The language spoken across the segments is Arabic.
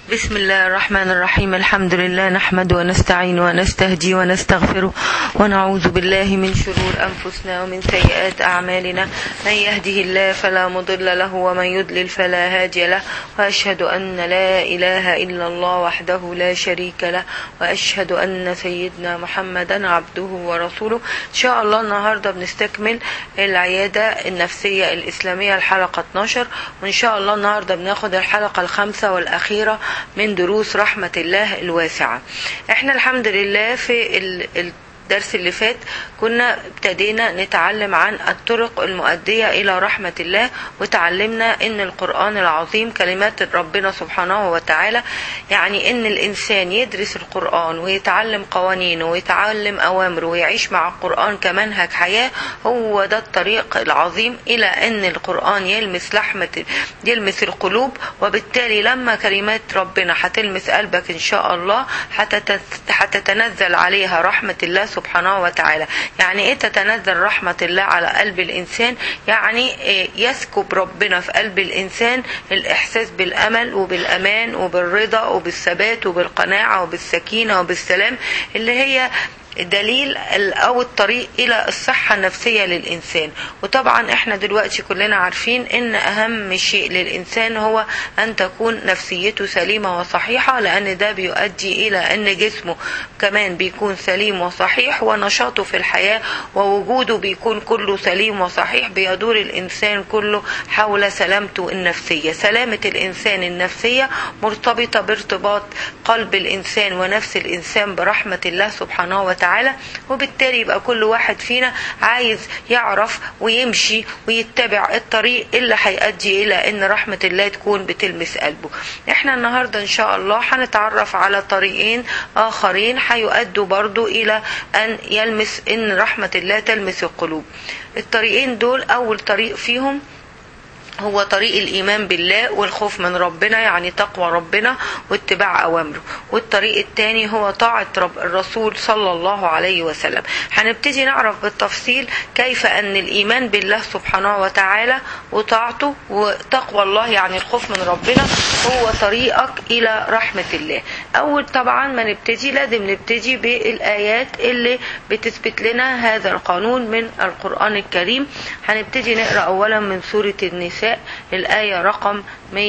بسم الله الرحمن الرحيم. الحمد لله نحمد ونستعين ونستهدي ونستغفره ونعوذ بالله من شرور أنفسنا ومن سيئات أعمالنا. من يهده الله فلا مضل له ومن يضلل فلا هادي له، وأشهد أن لا إله إلا الله وحده لا شريك له، وأشهد أن سيدنا محمدا عبده ورسوله. إن شاء الله النهاردة بنستكمل العيادة النفسية الإسلامية الحلقة 12، وإن شاء الله النهاردة بناخد الحلقة الخامسة والأخيرة من دروس رحمة الله الواسعة. احنا الحمد لله في الدرس اللي فات كنا ابتدينا نتعلم عن الطرق المؤدية إلى رحمة الله، وتعلمنا ان القرآن العظيم كلمات ربنا سبحانه وتعالى، يعني ان الإنسان يدرس القرآن ويتعلم قوانينه ويتعلم أوامره ويعيش مع القرآن كمنهج حياة. هو ده الطريق العظيم إلى ان القرآن يلمس القلوب، وبالتالي لما كلمات ربنا هتلمس قلبك إن شاء الله هتتنزل عليها رحمة الله سبحانه وتعالى. يعني ايه تتنزل رحمة الله على قلب الإنسان؟ يعني يسكب ربنا في قلب الإنسان الإحساس بالأمل وبالأمان وبالرضا وبالثبات وبالقناعة وبالسكينة وبالسلام، اللي هي دليل أو الطريق إلى الصحة النفسية للإنسان. وطبعا احنا دلوقتي كلنا عارفين ان أهم شيء للإنسان هو أن تكون نفسيته سليمة وصحيحة، لأن ده بيؤدي إلى أن جسمه كمان بيكون سليم وصحيح، ونشاطه في الحياة ووجوده بيكون كله سليم وصحيح. بيدور الإنسان كله حول سلامته النفسية. سلامة الإنسان النفسية مرتبطة بارتباط قلب الإنسان ونفس الإنسان برحمة الله سبحانه وتعالى، وبالتالي يبقى كل واحد فينا عايز يعرف ويمشي ويتبع الطريق اللي هيؤدي إلى أن رحمة الله تكون بتلمس قلبه. احنا النهاردة إن شاء الله هنتعرف على طريقين آخرين هيؤدوا برضو إلى أن رحمة الله تلمس القلوب. الطريقين دول، أول طريق فيهم هو طريق الإيمان بالله والخوف من ربنا، يعني تقوى ربنا واتباع أوامره. والطريق الثاني هو طاعة الرسول صلى الله عليه وسلم. هنبتدي نعرف بالتفصيل كيف أن الإيمان بالله سبحانه وتعالى وطاعته وتقوى الله، يعني الخوف من ربنا، هو طريقك إلى رحمة الله. أول طبعا ما نبتدي لازم نبتدي بالآيات اللي بتثبت لنا هذا القانون من القرآن الكريم. هنبتدي نقرأ أولا من سورة النساء الآية رقم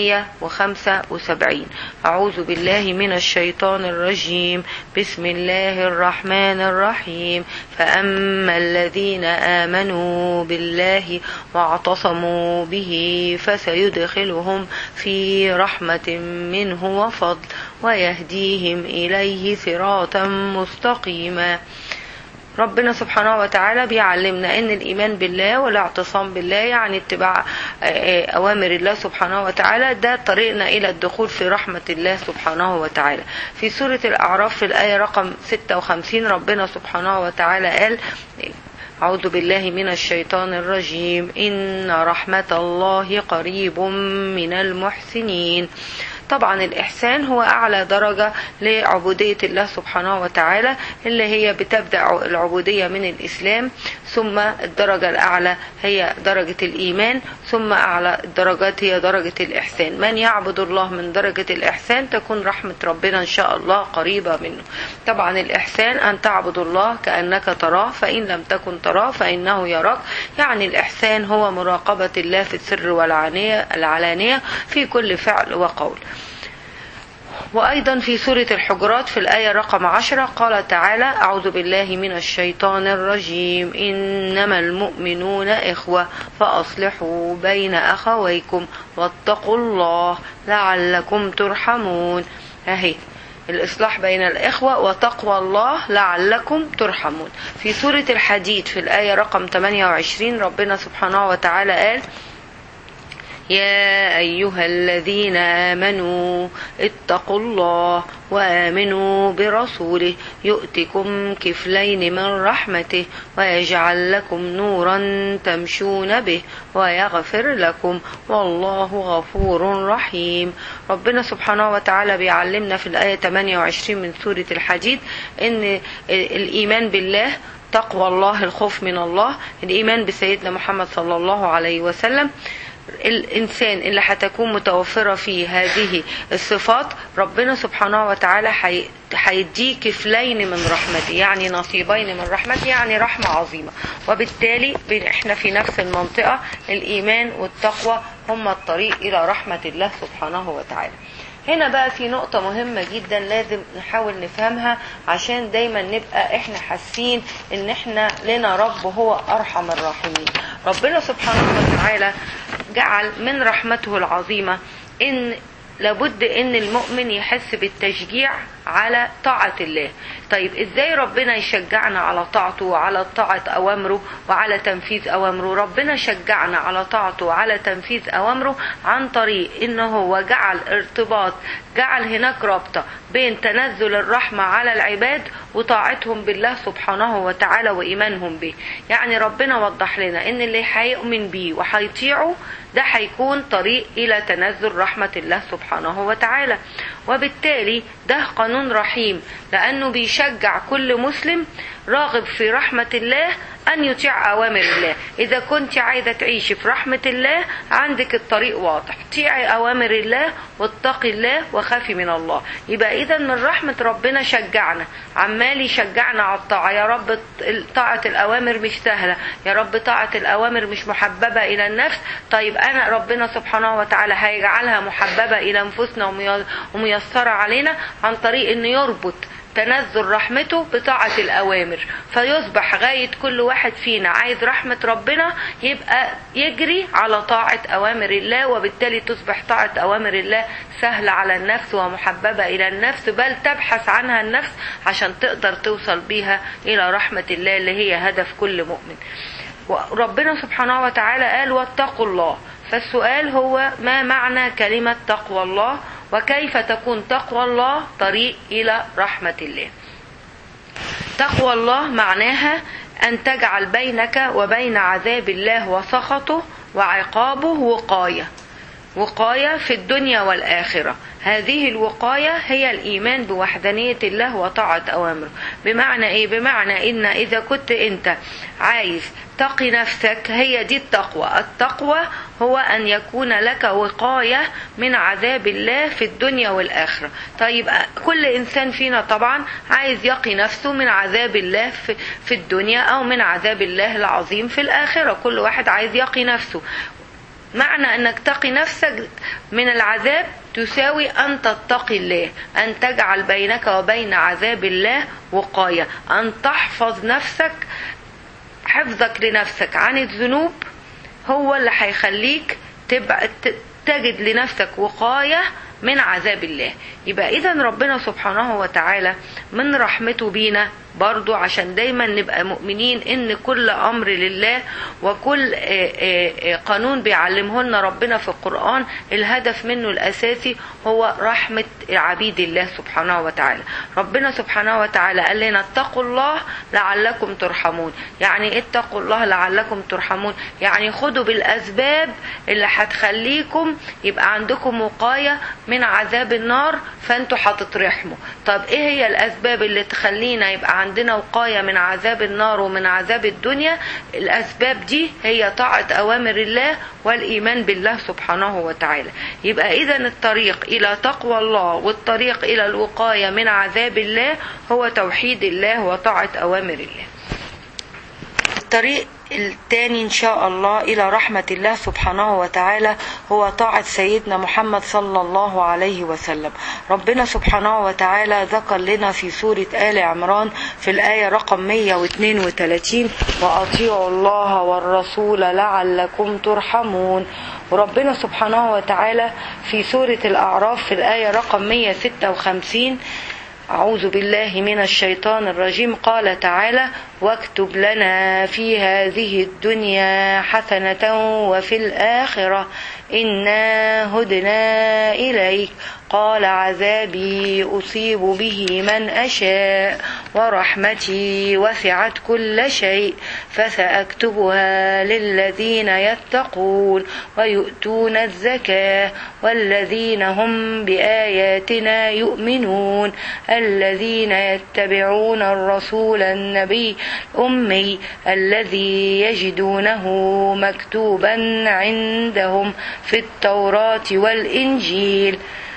175. أعوذ بالله من الشيطان الرجيم. بسم الله الرحمن الرحيم. فأما الذين آمنوا بالله واعتصموا به فسيدخلهم في رحمة منه وفضل ويهديهم إليه صراطا مستقيما. ربنا سبحانه وتعالى بيعلمنا ان الايمان بالله والاعتصام بالله، يعني اتباع اوامر الله سبحانه وتعالى، ده طريقنا الى الدخول في رحمة الله سبحانه وتعالى. في سورة الاعراف في الاية رقم 56 ربنا سبحانه وتعالى قال: أعوذ بالله من الشيطان الرجيم. إن رحمة الله قريب من المحسنين. طبعا الإحسان هو أعلى درجة لعبودية الله سبحانه وتعالى، اللي هي بتبدأ العبودية من الإسلام، ثم الدرجة الأعلى هي درجة الإيمان، ثم أعلى الدرجات هي درجة الإحسان. من يعبد الله من درجة الإحسان تكون رحمة ربنا إن شاء الله قريبة منه. طبعا الإحسان أن تعبد الله كأنك تراه، فإن لم تكن تراه فإنه يراك. يعني الإحسان هو مراقبة الله في السر والعلانية في كل فعل وقول. وأيضا في سورة الحجرات في الآية رقم 10 قال تعالى: أعوذ بالله من الشيطان الرجيم. إنما المؤمنون إخوة فأصلحوا بين أخويكم واتقوا الله لعلكم ترحمون. أهي الإصلاح بين الإخوة وتقوى الله لعلكم ترحمون. في سورة الحديد في الآية رقم 28 ربنا سبحانه وتعالى قال: يا أيها الذين آمنوا اتقوا الله وآمنوا برسوله يؤتكم كفلين من رحمته ويجعل لكم نورا تمشون به ويغفر لكم والله غفور رحيم. ربنا سبحانه وتعالى بيعلمنا في الآية 28 من سورة الحديد ان الإيمان بالله، تقوى الله، الخوف من الله، الإيمان بسيدنا محمد صلى الله عليه وسلم، الإنسان اللي هتكون متوفرة فيه هذه الصفات ربنا سبحانه وتعالى هيديه كفلين من رحمته، يعني نصيبين من رحمته، يعني رحمة عظيمة. وبالتالي احنا في نفس المنطقة، الإيمان والتقوى هما الطريق إلى رحمة الله سبحانه وتعالى. هنا بقى في نقطة مهمة جدا لازم نحاول نفهمها، عشان دايما نبقى احنا حاسين ان احنا لنا رب هو ارحم الراحمين. ربنا سبحانه وتعالى جعل من رحمته العظيمة ان لابد ان المؤمن يحس بالتشجيع على طاعة الله. طيب ازاي ربنا يشجعنا على طاعته وعلى طاعة اوامره وعلى تنفيذ اوامره؟ ربنا شجعنا على طاعته وعلى تنفيذ اوامره عن طريق انه هو جعل ارتباط، جعل هناك رابطة بين تنزل الرحمة على العباد وطاعتهم بالله سبحانه وتعالى وايمانهم به. يعني ربنا وضح لنا ان اللي هيؤمن بيه وهيطيعه ده هيكون طريق الى تنزل رحمة الله سبحانه وتعالى. وبالتالي ده قانون رحيم، لانه بيشجع كل مسلم راغب في رحمة الله أن يطيع أوامر الله. إذا كنت عايزة تعيشي في رحمة الله عندك الطريق واضح، طيعي أوامر الله واتقي الله وخافي من الله. يبقى إذا من رحمة ربنا شجعنا، عمال يشجعنا على الطاعة. يا رب طاعة الأوامر مش سهلة، يا رب طاعة الأوامر مش محببة إلى النفس. طيب أنا ربنا سبحانه وتعالى هيجعلها محببة إلى أنفسنا وميسرة علينا عن طريق إنه يربط تنزل رحمته بطاعة الأوامر، فيصبح غاية كل واحد فينا عايز رحمة ربنا يبقى يجري على طاعة أوامر الله، وبالتالي تصبح طاعة أوامر الله سهلة على النفس ومحببة إلى النفس، بل تبحث عنها النفس عشان تقدر توصل بيها إلى رحمة الله اللي هي هدف كل مؤمن. وربنا سبحانه وتعالى قال واتقوا الله. فالسؤال هو ما معنى كلمة تقوى الله، وكيف تكون تقوى الله طريق إلى رحمة الله؟ تقوى الله معناها أن تجعل بينك وبين عذاب الله وسخطه وعقابه وقاية في الدنيا والآخرة. هذه الوقاية هي الإيمان بوحدانية الله وطاعة أوامره. بمعنى إيه؟ بمعنى إن إذا كنت أنت عايز تقي نفسك، هي دي التقوى. التقوى هو أن يكون لك وقاية من عذاب الله في الدنيا والآخرة. طيب كل إنسان فينا طبعا عايز يقي نفسه من عذاب الله في الدنيا أو من عذاب الله العظيم في الآخرة. كل واحد عايز يقي نفسه. معنى أنك تقي نفسك من العذاب تساوي أن تتقي الله، أن تجعل بينك وبين عذاب الله وقاية، أن تحفظ نفسك. حفظك لنفسك عن الذنوب هو اللي هيخليك تجد لنفسك وقاية من عذاب الله. يبقى إذن ربنا سبحانه وتعالى من رحمته بينا برضو عشان دايما نبقى مؤمنين ان كل امر لله، وكل قانون بيعلمه لنا ربنا في القرآن الهدف منه الاساسي هو رحمة عبيد الله سبحانه وتعالى. ربنا سبحانه وتعالى قال لنا اتقوا الله لعلكم ترحمون. يعني اتقوا الله لعلكم ترحمون، يعني خدوا بالاسباب اللي هتخليكم يبقى عندكم وقاية من عذاب النار فانتوا هتترحموا. طب ايه هي الاسباب اللي تخلينا يبقى عندنا وقاية من عذاب النار ومن عذاب الدنيا؟ الأسباب دي هي طاعة أوامر الله والإيمان بالله سبحانه وتعالى. يبقى إذن الطريق إلى تقوى الله والطريق إلى الوقاية من عذاب الله هو توحيد الله وطاعة أوامر الله. الطريق الثاني إن شاء الله إلى رحمة الله سبحانه وتعالى هو طاعة سيدنا محمد صلى الله عليه وسلم. ربنا سبحانه وتعالى ذكر لنا في سورة آل عمران في الآية رقم 132 وأطيعوا الله والرسول لعلكم ترحمون. وربنا سبحانه وتعالى في سورة الأعراف في الآية رقم 156 أعوذ بالله من الشيطان الرجيم قال تعالى واكتب لنا في هذه الدنيا حسنة وفي الآخرة إنا هدنا إليك قال عذابي أصيب به من أشاء ورحمتي وسعت كل شيء فسأكتبها للذين يتقون ويؤتون الزكاة والذين هم بآياتنا يؤمنون الذين يتبعون الرسول النبي الأمي الذي يجدونه مكتوبا عندهم في التوراة والإنجيل.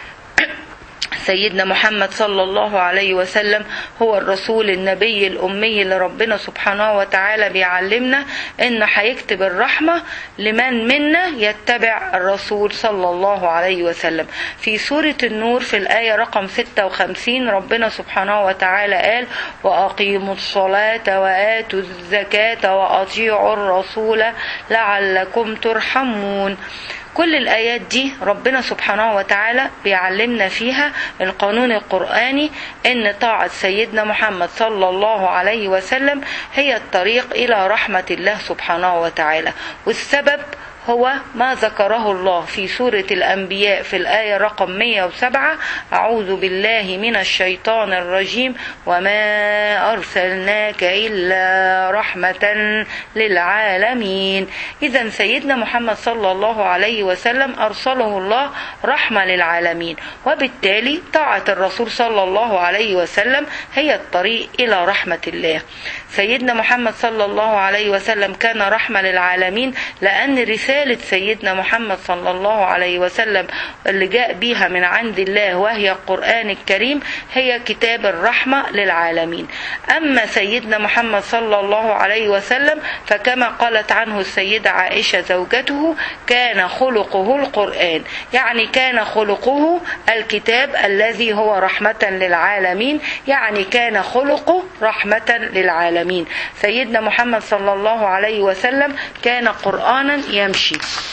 سيدنا محمد صلى الله عليه وسلم هو الرسول النبي الأمي اللي ربنا سبحانه وتعالى بيعلمنا إنه هيكتب الرحمة لمن منا يتبع الرسول صلى الله عليه وسلم. في سورة النور في الآية رقم 56 ربنا سبحانه وتعالى قال وأقيموا الصلاة وآتوا الزكاة وأطيعوا الرسول لعلكم ترحمون. كل الآيات دي ربنا سبحانه وتعالى بيعلمنا فيها القانون القرآني إن طاعة سيدنا محمد صلى الله عليه وسلم هي الطريق إلى رحمة الله سبحانه وتعالى. والسبب هو ما ذكره الله في سورة الأنبياء في الآية رقم 107 أعوذ بالله من الشيطان الرجيم وما أرسلناك إلا رحمة للعالمين. إذن سيدنا محمد صلى الله عليه وسلم أرسله الله رحمة للعالمين، وبالتالي طاعة الرسول صلى الله عليه وسلم هي الطريق إلى رحمة الله. سيدنا محمد صلى الله عليه وسلم كان رحمة للعالمين لأن رسالة سيدنا محمد صلى الله عليه وسلم اللي جاء بيها من عند الله وهي القرآن الكريم هي كتاب الرحمة للعالمين. أما سيدنا محمد صلى الله عليه وسلم فكما قالت عنه السيدة عائشة زوجته كان خلقه القرآن، يعني كان خلقه الكتاب الذي هو رحمة للعالمين، يعني كان خلقه رحمة للعالمين. سيدنا محمد صلى الله عليه وسلم كان قرآنا يمشي.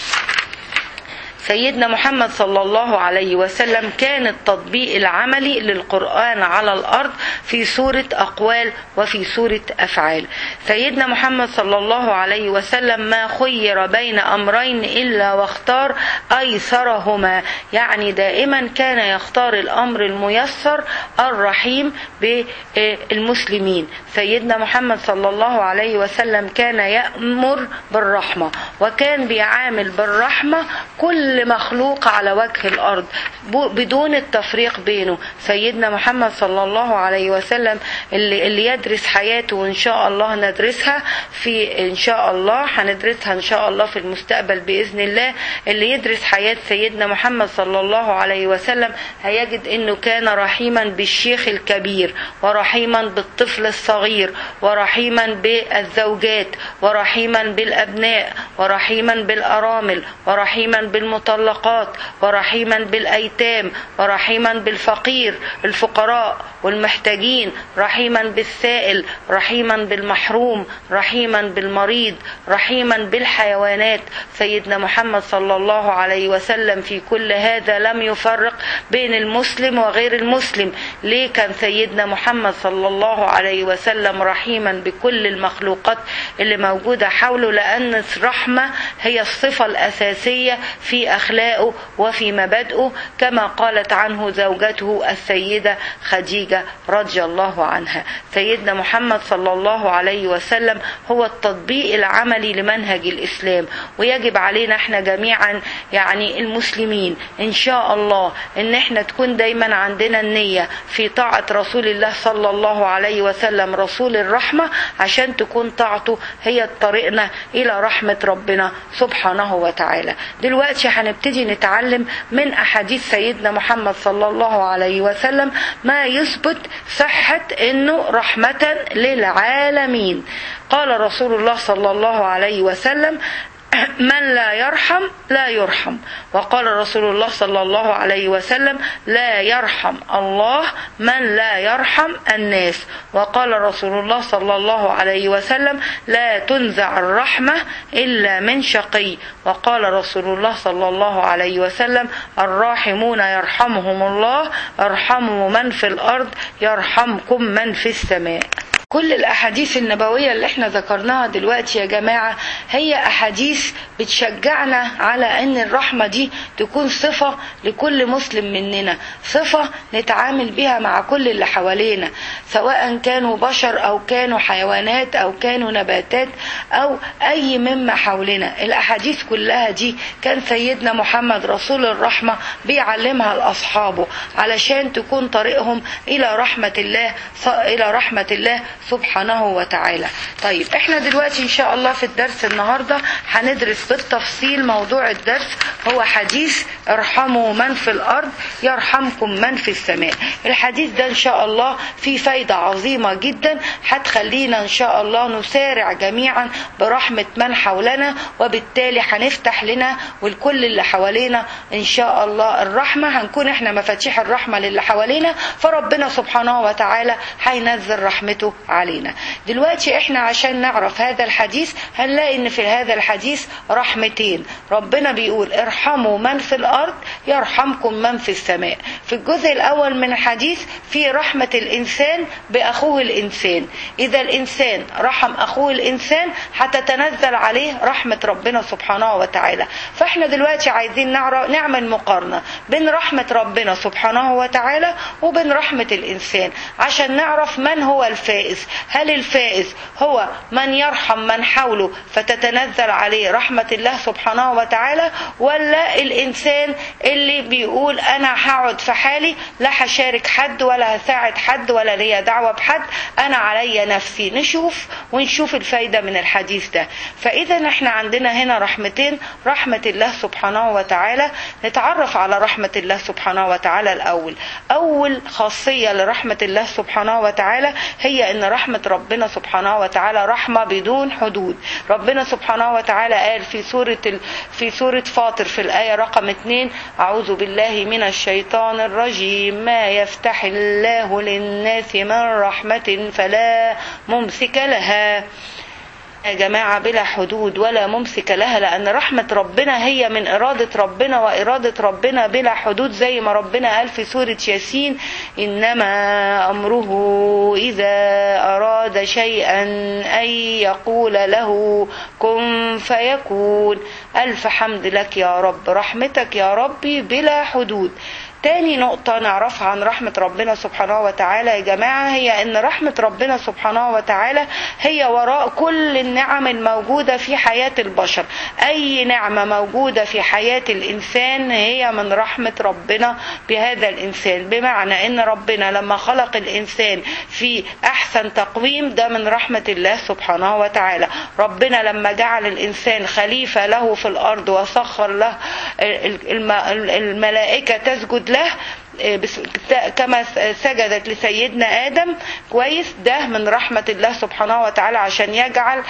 سيدنا محمد صلى الله عليه وسلم كان التطبيق العملي للقرآن على الأرض في سورة أقوال وفي سورة أفعال. سيدنا محمد صلى الله عليه وسلم ما خير بين أمرين إلا واختار أيسرهما، يعني دائما كان يختار الأمر الميسر الرحيم بالمسلمين. سيدنا محمد صلى الله عليه وسلم كان يأمر بالرحمة وكان بيعامل بالرحمة كل مخلوق على وجه الأرض بدون التفريق بينه. سيدنا محمد صلى الله عليه وسلم اللي يدرس حياته وإن شاء الله ندرسها في إن شاء الله هندرسها إن شاء الله في المستقبل بإذن الله. اللي يدرس حياة سيدنا محمد صلى الله عليه وسلم هيجد إنه كان رحيما بالشيخ الكبير ورحيما بالطفل الصغير ورحيما بالزوجات ورحيما بالأبناء ورحيما بالأرامل ورحيما بالمطلقات ورحيما بالأيتام ورحيما بالفقير الفقراء والمحتاجين، رحيما بالسائل، رحيما بالمحروم، رحيما بالمريض، رحيما بالحيوانات. سيدنا محمد صلى الله عليه وسلم في كل هذا لم يفرق بين المسلم وغير المسلم. ليه كان سيدنا محمد صلى الله عليه وسلم رحيما بكل المخلوقات اللي موجودة حوله؟ لأن الرحمة هي الصفة الأساسية في أخلاقه وفي مبادئه كما قالت عنه زوجته السيدة خديجة رضي الله عنها. سيدنا محمد صلى الله عليه وسلم هو التطبيق العملي لمنهج الإسلام، ويجب علينا احنا جميعا يعني المسلمين إن شاء الله إن احنا تكون دايما عندنا النية في طاعة رسول الله صلى الله عليه وسلم رسول الرحمة، عشان تكون طاعته هي طريقنا إلى رحمة ربنا سبحانه وتعالى. دلوقتي هنبتدي نتعلم من أحاديث سيدنا محمد صلى الله عليه وسلم ما يثبت صحة إنه رحمة للعالمين. قال رسول الله صلى الله عليه وسلم من لا يرحم لا يرحم. وقال رسول الله صلى الله عليه وسلم لا يرحم الله من لا يرحم الناس. وقال رسول الله صلى الله عليه وسلم لا تنزع الرحمة إلا من شقي. وقال رسول الله صلى الله عليه وسلم الراحمون يرحمهم الله ارحموا من في الأرض يرحمكم من في السماء. كل الأحاديث النبوية اللي احنا ذكرناها دلوقتي يا جماعة هي أحاديث بتشجعنا على أن الرحمة دي تكون صفة لكل مسلم مننا، صفة نتعامل بها مع كل اللي حوالينا، سواء كانوا بشر أو كانوا حيوانات أو كانوا نباتات أو أي مما حولنا. الأحاديث كلها دي كان سيدنا محمد رسول الرحمة بيعلمها لأصحابه علشان تكون طريقهم إلى رحمة الله سبحانه وتعالى. طيب احنا دلوقتي ان شاء الله في الدرس النهاردة هندرس بالتفصيل. موضوع الدرس هو حديث ارحموا من في الارض يرحمكم من في السماء. الحديث ده ان شاء الله فيه فايدة عظيمة جدا هتخلينا ان شاء الله نسارع جميعا برحمة من حولنا، وبالتالي هنفتح لنا والكل اللي حوالينا ان شاء الله الرحمة. هنكون احنا مفاتيح الرحمة للي حوالينا، فربنا سبحانه وتعالى هينزل رحمته علينا. دلوقتي احنا عشان نعرف هذا الحديث هنلاقي ان في هذا الحديث رحمتين. ربنا بيقول ارحموا من في الارض يرحمكم من في السماء. في الجزء الاول من الحديث في رحمة الانسان باخوه الانسان، اذا الانسان رحم اخوه الانسان هتتنزل عليه رحمة ربنا سبحانه وتعالى. فاحنا دلوقتي عايزين نعمل مقارنة بين رحمة ربنا سبحانه وتعالى وبين رحمة الانسان عشان نعرف من هو الفائز. هل الفائز هو من يرحم من حوله فتتنزل عليه رحمة الله سبحانه وتعالى، ولا الإنسان اللي بيقول أنا هقعد في حالي لا هشارك حد ولا هساعد حد ولا ليا دعوة بحد، أنا علي نفسي؟ نشوف الفايدة من الحديث ده. فإذا احنا عندنا هنا رحمتين، رحمة الله سبحانه وتعالى. نتعرف على رحمة الله سبحانه وتعالى الأول. أول خاصية لرحمة الله سبحانه وتعالى هي ان رحمة ربنا سبحانه وتعالى رحمة بدون حدود. ربنا سبحانه وتعالى قال في سورة فاطر في الآية رقم 2: أعوذ بالله من الشيطان الرجيم: ما يفتح الله للناس من رحمة فلا ممسك لها. يا جماعة بلا حدود ولا ممسك لها، لأن رحمة ربنا هي من إرادة ربنا، وإرادة ربنا بلا حدود، زي ما ربنا قال في سورة ياسين: إنما أمره إذا أراد شيئا أن يقول له كن فيكون. ألف حمد لك يا رب، رحمتك يا ربي بلا حدود. تاني نقطة نعرفها عن رحمة ربنا سبحانه وتعالى يا جماعة هي ان رحمة ربنا سبحانه وتعالى هي وراء كل النعم الموجودة في حياة البشر. اي نعمة موجودة في حياة الانسان هي من رحمة ربنا بهذا الانسان، بمعنى ان ربنا لما خلق الانسان في احسن تقويم ده من رحمة الله سبحانه وتعالى. ربنا لما جعل الانسان خليفة له في الارض وسخر له الملائكة تسجد له كما سجدت لسيدنا آدم، كويس، ده من رحمة الله سبحانه وتعالى عشان يجعل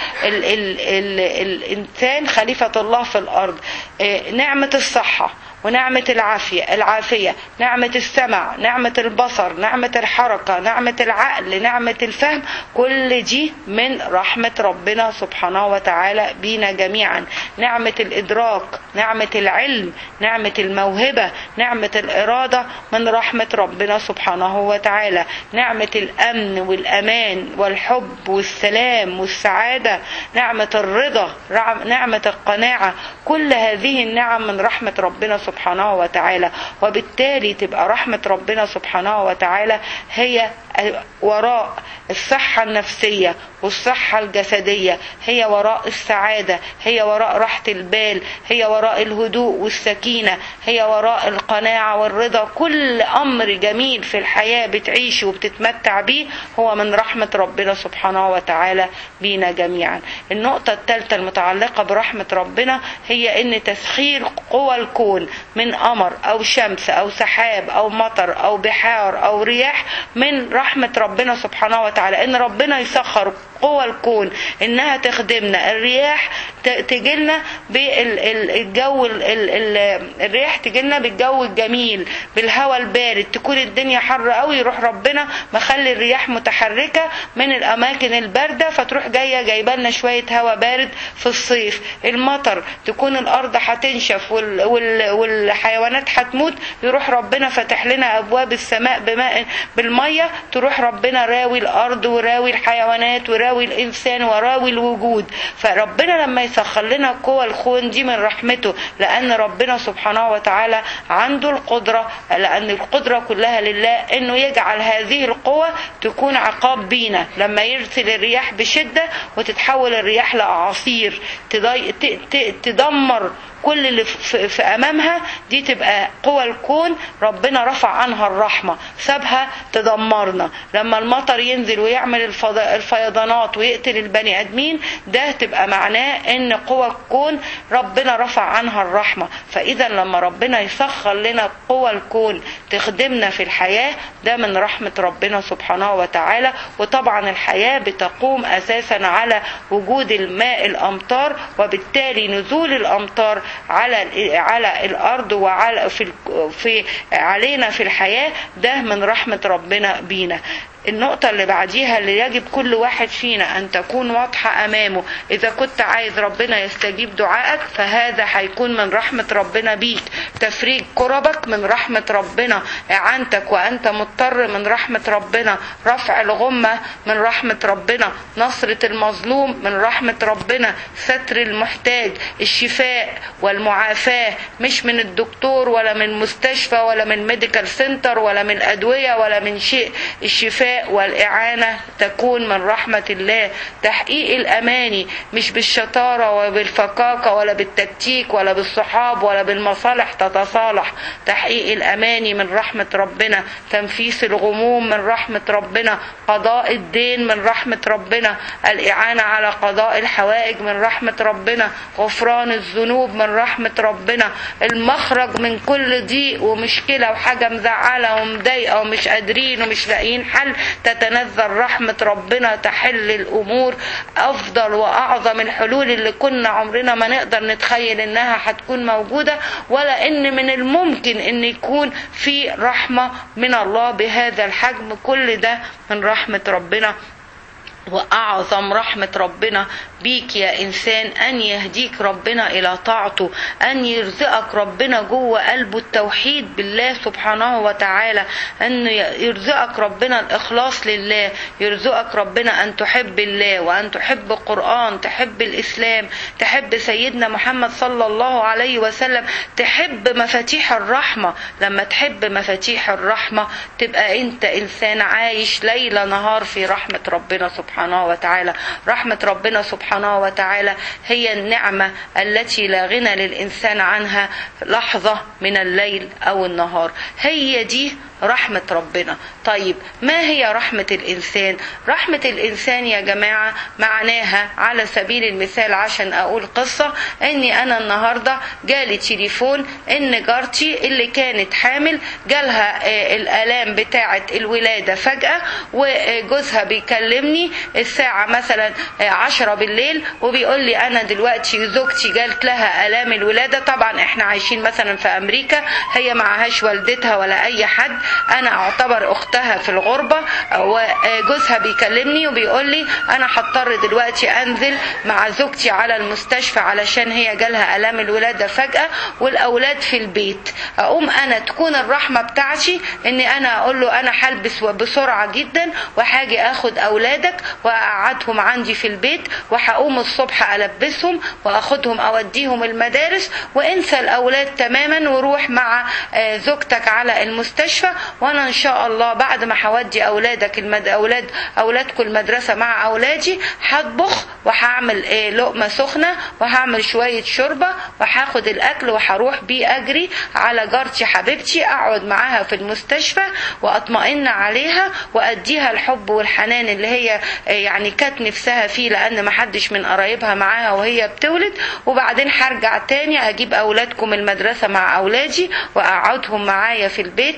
الإنسان خليفة الله في الأرض. نعمة الصحة ونعمة العافية، نعمة السمع، نعمة البصر، نعمة الحركة، نعمة العقل، نعمة الفهم، كل دي من رحمة ربنا سبحانه وتعالى بينا جميعا. نعمة الإدراك، نعمة العلم، نعمة الموهبة، نعمة الإرادة من رحمة ربنا سبحانه وتعالى. نعمة الأمن والأمان والحب والسلام والسعادة، نعمة الرضا، نعمة القناعة، كل هذه النعم من رحمة ربنا سبحانه وتعالى. وبالتالي تبقى رحمة ربنا سبحانه وتعالى هي وراء الصحة النفسية والصحة الجسدية، هي وراء السعادة، هي وراء راحة البال، هي وراء الهدوء والسكينة، هي وراء القناعة والرضا. كل أمر جميل في الحياة بتعيشه وبتتمتع به هو من رحمة ربنا سبحانه وتعالى بينا جميعا. النقطة الثالثة المتعلقة برحمة ربنا هي ان تسخير قوى الكون من قمر أو شمس أو سحاب أو مطر أو بحار أو رياح من رحمة ربنا سبحانه وتعالى. ان ربنا يسخر قوى الكون انها تخدمنا. الرياح تجيلنا بالجو، الرياح تجيلنا بالجو الجميل، بالهواء البارد. تكون الدنيا حر قوي، يروح ربنا مخلي الرياح متحركة من الاماكن الباردة، فتروح جايبه لنا شوية هواء بارد في الصيف. المطر، تكون الارض هتنشف والحيوانات هتموت، يروح ربنا فتح لنا ابواب السماء بماء بالمية، تروح ربنا راوي الارض وراوي الحيوانات وراوي الانسان وراوي الوجود. فربنا لما يسخر لنا قوى الكون دي من رحمته، لان ربنا سبحانه وتعالى عنده القدرة، لان القدرة كلها لله، انه يجعل هذه القوة تكون عقاب بينا. لما يرسل الرياح بشدة وتتحول الرياح لأعاصير تدمر كل اللي في امامها، دي تبقى قوى الكون ربنا رفع عنها الرحمة، سابها تدمرنا. لما المطر ينزل ويعمل الفيضانات ويقتل البني ادمين، ده تبقى معناه ان قوى الكون ربنا رفع عنها الرحمة. فاذا لما ربنا يسخر لنا قوى الكون تخدمنا في الحياة، ده من رحمة ربنا سبحانه وتعالى. وطبعا الحياة بتقوم اساسا على وجود الماء، الامطار، وبالتالي نزول الامطار على الارض وعلى في علينا في الحياة، ده من رحمة ربنا بينا. النقطة اللي بعديها اللي يجب كل واحد فينا أن تكون واضحة أمامه، إذا كنت عايز ربنا يستجيب دعائك فهذا هيكون من رحمة ربنا بيك. تفريج كربك من رحمة ربنا، إعانتك وأنت مضطر من رحمة ربنا، رفع الغمة من رحمة ربنا، نصرة المظلوم من رحمة ربنا، ستر المحتاج، الشفاء والمعافاة مش من الدكتور ولا من مستشفى ولا من ميديكال سنتر ولا من أدوية ولا من شيء. الشفاء والإعانة تكون من رحمة الله. تحقيق الأماني مش بالشطارة وبالفكاكة ولا بالتكتيك ولا بالصحاب ولا بالمصالح تتصالح. تحقيق الأماني من رحمة ربنا، تنفيس الغموم من رحمة ربنا، قضاء الدين من رحمة ربنا، الإعانة على قضاء الحوائج من رحمة ربنا، غفران الذنوب من رحمة ربنا، المخرج من كل ضيق ومشكلة وحاجة مزعلة ومضايقة ومش قادرين ومش لاقيين حل، تتنزل رحمة ربنا تحل الأمور. أفضل وأعظم الحلول اللي كنا عمرنا ما نقدر نتخيل إنها هتكون موجودة، ولا إن من الممكن إن يكون في رحمة من الله بهذا الحجم. كل ده من رحمة ربنا. وأعظم رحمة ربنا بيك يا إنسان أن يهديك ربنا إلى طاعته، أن يرزقك ربنا جوه قلبه التوحيد بالله سبحانه وتعالى، أن يرزقك ربنا الإخلاص لله، يرزقك ربنا أن تحب الله وأن تحب القرآن، تحب الإسلام، تحب سيدنا محمد صلى الله عليه وسلم، تحب مفاتيح الرحمة. لما تحب مفاتيح الرحمة تبقى أنت إنسان عايش ليل نهار في رحمة ربنا سبحانه وتعالى. رحمة ربنا سبحانه وتعالى هي النعمة التي لا غنى للإنسان عنها لحظة من الليل أو النهار، هي دي رحمة ربنا. طيب ما هي رحمة الإنسان؟ رحمة الإنسان يا جماعة معناها على سبيل المثال، عشان أقول قصة، أني أنا النهاردة جالي تليفون إن جارتي اللي كانت حامل جالها الآلام بتاعة الولادة فجأة، وجوزها بيكلمني الساعة مثلا 10 بالليل وبيقول لي أنا دلوقتي زوجتي جالت لها آلام الولادة. طبعا احنا عايشين مثلا في أمريكا، هي معهاش والدتها ولا أي حد، أنا أعتبر أختها في الغربة، وجوزها بيكلمني وبيقول لي أنا هضطر دلوقتي أنزل مع زوجتي على المستشفى علشان هي جالها آلام الولادة فجأة والأولاد في البيت. أقوم أنا تكون الرحمة بتاعتي إني أنا أقول له أنا هلبس بسرعة جدا وهاجي أخد أولادك وأقعدهم عندي في البيت، وهقوم الصبح ألبسهم وأخدهم أوديهم المدارس، وانسى الأولاد تماما وروح مع زوجتك على المستشفى، وأنا إن شاء الله بعد ما هودي أولادك أولادكم المدرسة مع أولادي هطبخ وهعمل لقمة سخنة وهعمل شوية شوربة وهاخد الأكل وهروح بيه أجري على جارتي حبيبتي، أقعد معاها في المستشفى وأطمئن عليها وأديها الحب والحنان اللي هي يعني كانت نفسها فيه، لأن ما حدش من قرايبها معاها وهي بتولد. وبعدين هرجع تاني أجيب أولادكم المدرسة مع أولادي وأقعدهم معايا في البيت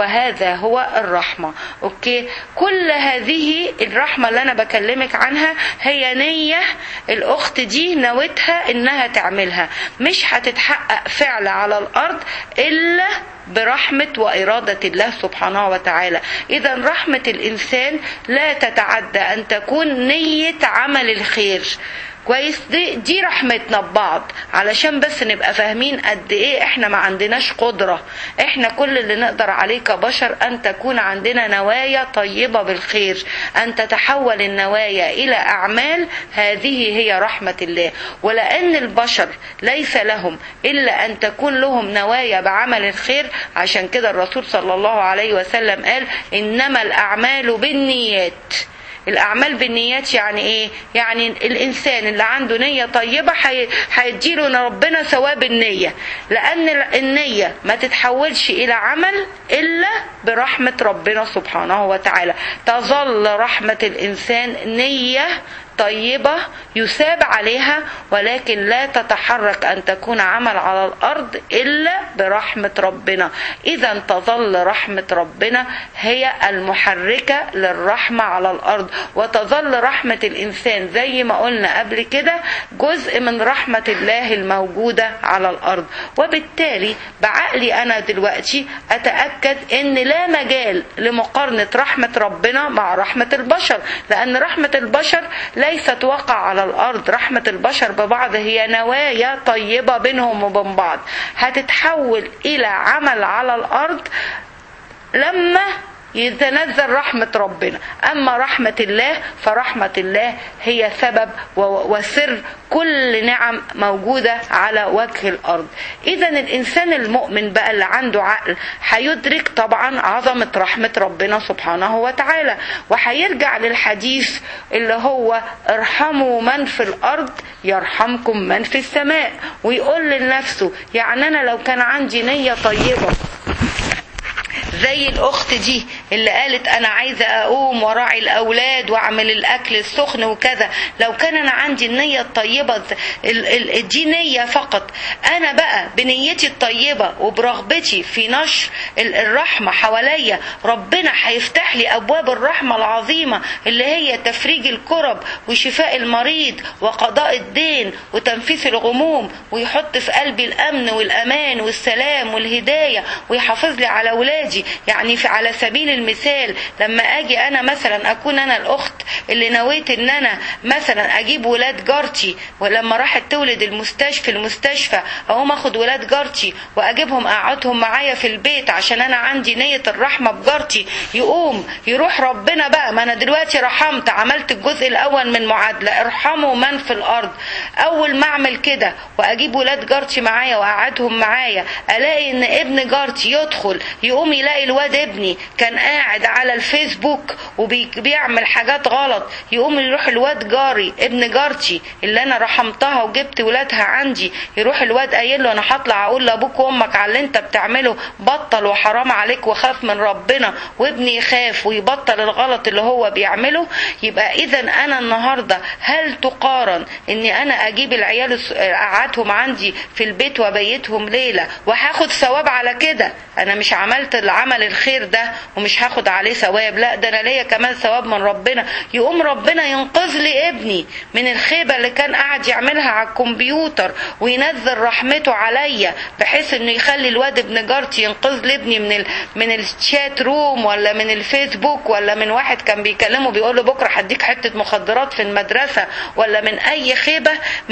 وهذا هو الرحمة. اوكي، كل هذه الرحمة اللي انا بكلمك عنها هي نية الاخت دي نوتها انها تعملها، مش هتتحقق فعل على الارض الا برحمة وإرادة الله سبحانه وتعالى. إذا رحمة الإنسان لا تتعدى أن تكون نية عمل الخير. كويس، دي رحمتنا ببعض، علشان بس نبقى فاهمين قد ايه احنا ما عندناش قدرة. احنا كل اللي نقدر عليه كبشر ان تكون عندنا نوايا طيبة بالخير، ان تتحول النوايا الى اعمال. هذه هي رحمة الله. ولان البشر ليس لهم الا ان تكون لهم نوايا بعمل الخير، عشان كده الرسول صلى الله عليه وسلم قال انما الاعمال بالنيات. الأعمال بالنيات يعني إيه؟ يعني الإنسان اللي عنده نية طيبة هيديله ربنا ثواب النية، لأن النية ما تتحولش إلى عمل إلا برحمة ربنا سبحانه وتعالى. تظل رحمة الإنسان نية طيبة يثاب عليها، ولكن لا تتحرك أن تكون عمل على الأرض إلا برحمة ربنا. إذا تظل رحمة ربنا هي المحركة للرحمة على الأرض، وتظل رحمة الإنسان زي ما قلنا قبل كده جزء من رحمة الله الموجودة على الأرض. وبالتالي بعقلي أنا دلوقتي أتأكد أن لا مجال لمقارنة رحمة ربنا مع رحمة البشر، لأن رحمة البشر ليست وقع على الأرض. رحمة البشر ببعض هي نوايا طيبة بينهم وبين بعض، هتتحول إلى عمل على الأرض لما يتنزل رحمة ربنا. أما رحمة الله فرحمة الله هي سبب وسر كل نعم موجودة على وجه الأرض. إذا الإنسان المؤمن بقى اللي عنده عقل هيدرك طبعا عظمة رحمة ربنا سبحانه وتعالى، وهيرجع للحديث اللي هو ارحموا من في الأرض يرحمكم من في السماء، ويقول لنفسه يعني أنا لو كان عندي نية طيبة زي الأخت دي اللي قالت أنا عايزة أقوم وراعي الأولاد وأعمل الأكل السخن وكذا، لو كان أنا عندي النية الطيبة دي نية فقط، أنا بقى بنيتي الطيبة وبرغبتي في نشر الرحمة حواليا، ربنا هيفتح لي أبواب الرحمة العظيمة اللي هي تفريج الكرب وشفاء المريض وقضاء الدين وتنفيس الغموم، ويحط في قلبي الأمن والأمان والسلام والهداية، ويحافظ لي على أولادي. يعني على سبيل المثال لما اجي انا مثلا اكون انا الاخت اللي نويت ان انا مثلا اجيب ولاد جارتي، ولما راحت تولد المستشفى اقوم اخد ولاد جارتي واجيبهم اقعدهم معايا في البيت عشان انا عندي نية الرحمة بجارتي، يروح ربنا بقى، ما انا دلوقتي رحمت، عملت الجزء الاول من معادلة ارحموا من في الارض. اول ما اعمل كده واجيب ولاد جارتي معايا واقعدهم معايا، الاقي ان ابن جارتي يدخل يقوم يلاقي الواد ابني كان قاعد على الفيسبوك وبيعمل حاجات غلط، يقوم يروح الواد جاري ابن جارتي اللي انا رحمتها وجبت ولادها عندي، يروح الواد قايل له انا هطلع اقول لابوك وامك على اللي انت بتعمله، بطل وحرام عليك وخاف من ربنا، وابني يخاف ويبطل الغلط اللي هو بيعمله. يبقى اذا انا النهاردة هل تقارن اني انا اجيب العيال اقعدهم عندي في البيت وبيتهم ليلة وهاخد ثواب على كده؟ انا مش عملت العمل الخير ده ومش هاخد عليه ثواب، لا ده انا ليا كمان ثواب من ربنا. يقوم ربنا ينقذ لي ابني من الخيبة اللي كان قاعد يعملها على الكمبيوتر، وينزل رحمته عليا بحيث انه يخلي الواد ابن جارتي ينقذ لي ابني من الشات روم ولا من الفيسبوك ولا من واحد كان بيكلمه بيقول له بكره هديك حتة مخدرات في المدرسة ولا من اي خيبة.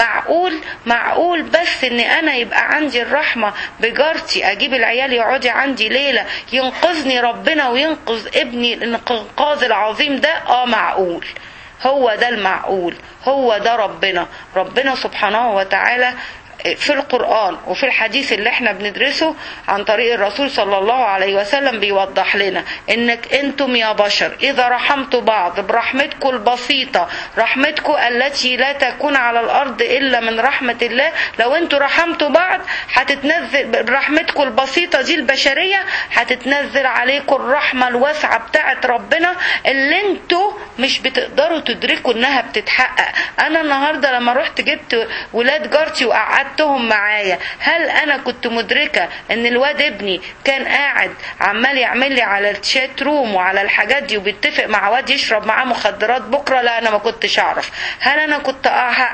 معقول بس ان انا يبقى عندي الرحمة بجارتي، اجيب العيال يقعدوا عندي ليلة ينقذني ربنا وينقذ ابني الانقاذ العظيم ده؟ معقول. هو ده المعقول، هو ده ربنا سبحانه وتعالى في القرآن وفي الحديث اللي احنا بندرسه عن طريق الرسول صلى الله عليه وسلم بيوضح لنا انك انتم يا بشر اذا رحمتوا بعض برحمتكم البسيطة، رحمتكم التي لا تكون على الارض الا من رحمة الله، لو انتوا رحمتوا بعض هتتنزل برحمتكم البسيطة دي البشرية، هتتنزل عليكم الرحمة الواسعة بتاعت ربنا اللي انتوا مش بتقدروا تدركوا انها بتتحقق. انا النهاردة لما رحت جبت ولاد جارتي وقعدت وقعدتهم معايا، هل انا كنت مدركة ان الواد ابني كان قاعد عمال يعمل لي على الشات روم وعلى الحاجات دي وبيتفق مع واد يشرب معاه مخدرات بكرة؟ لا، انا ما كنتش اعرف. هل انا كنت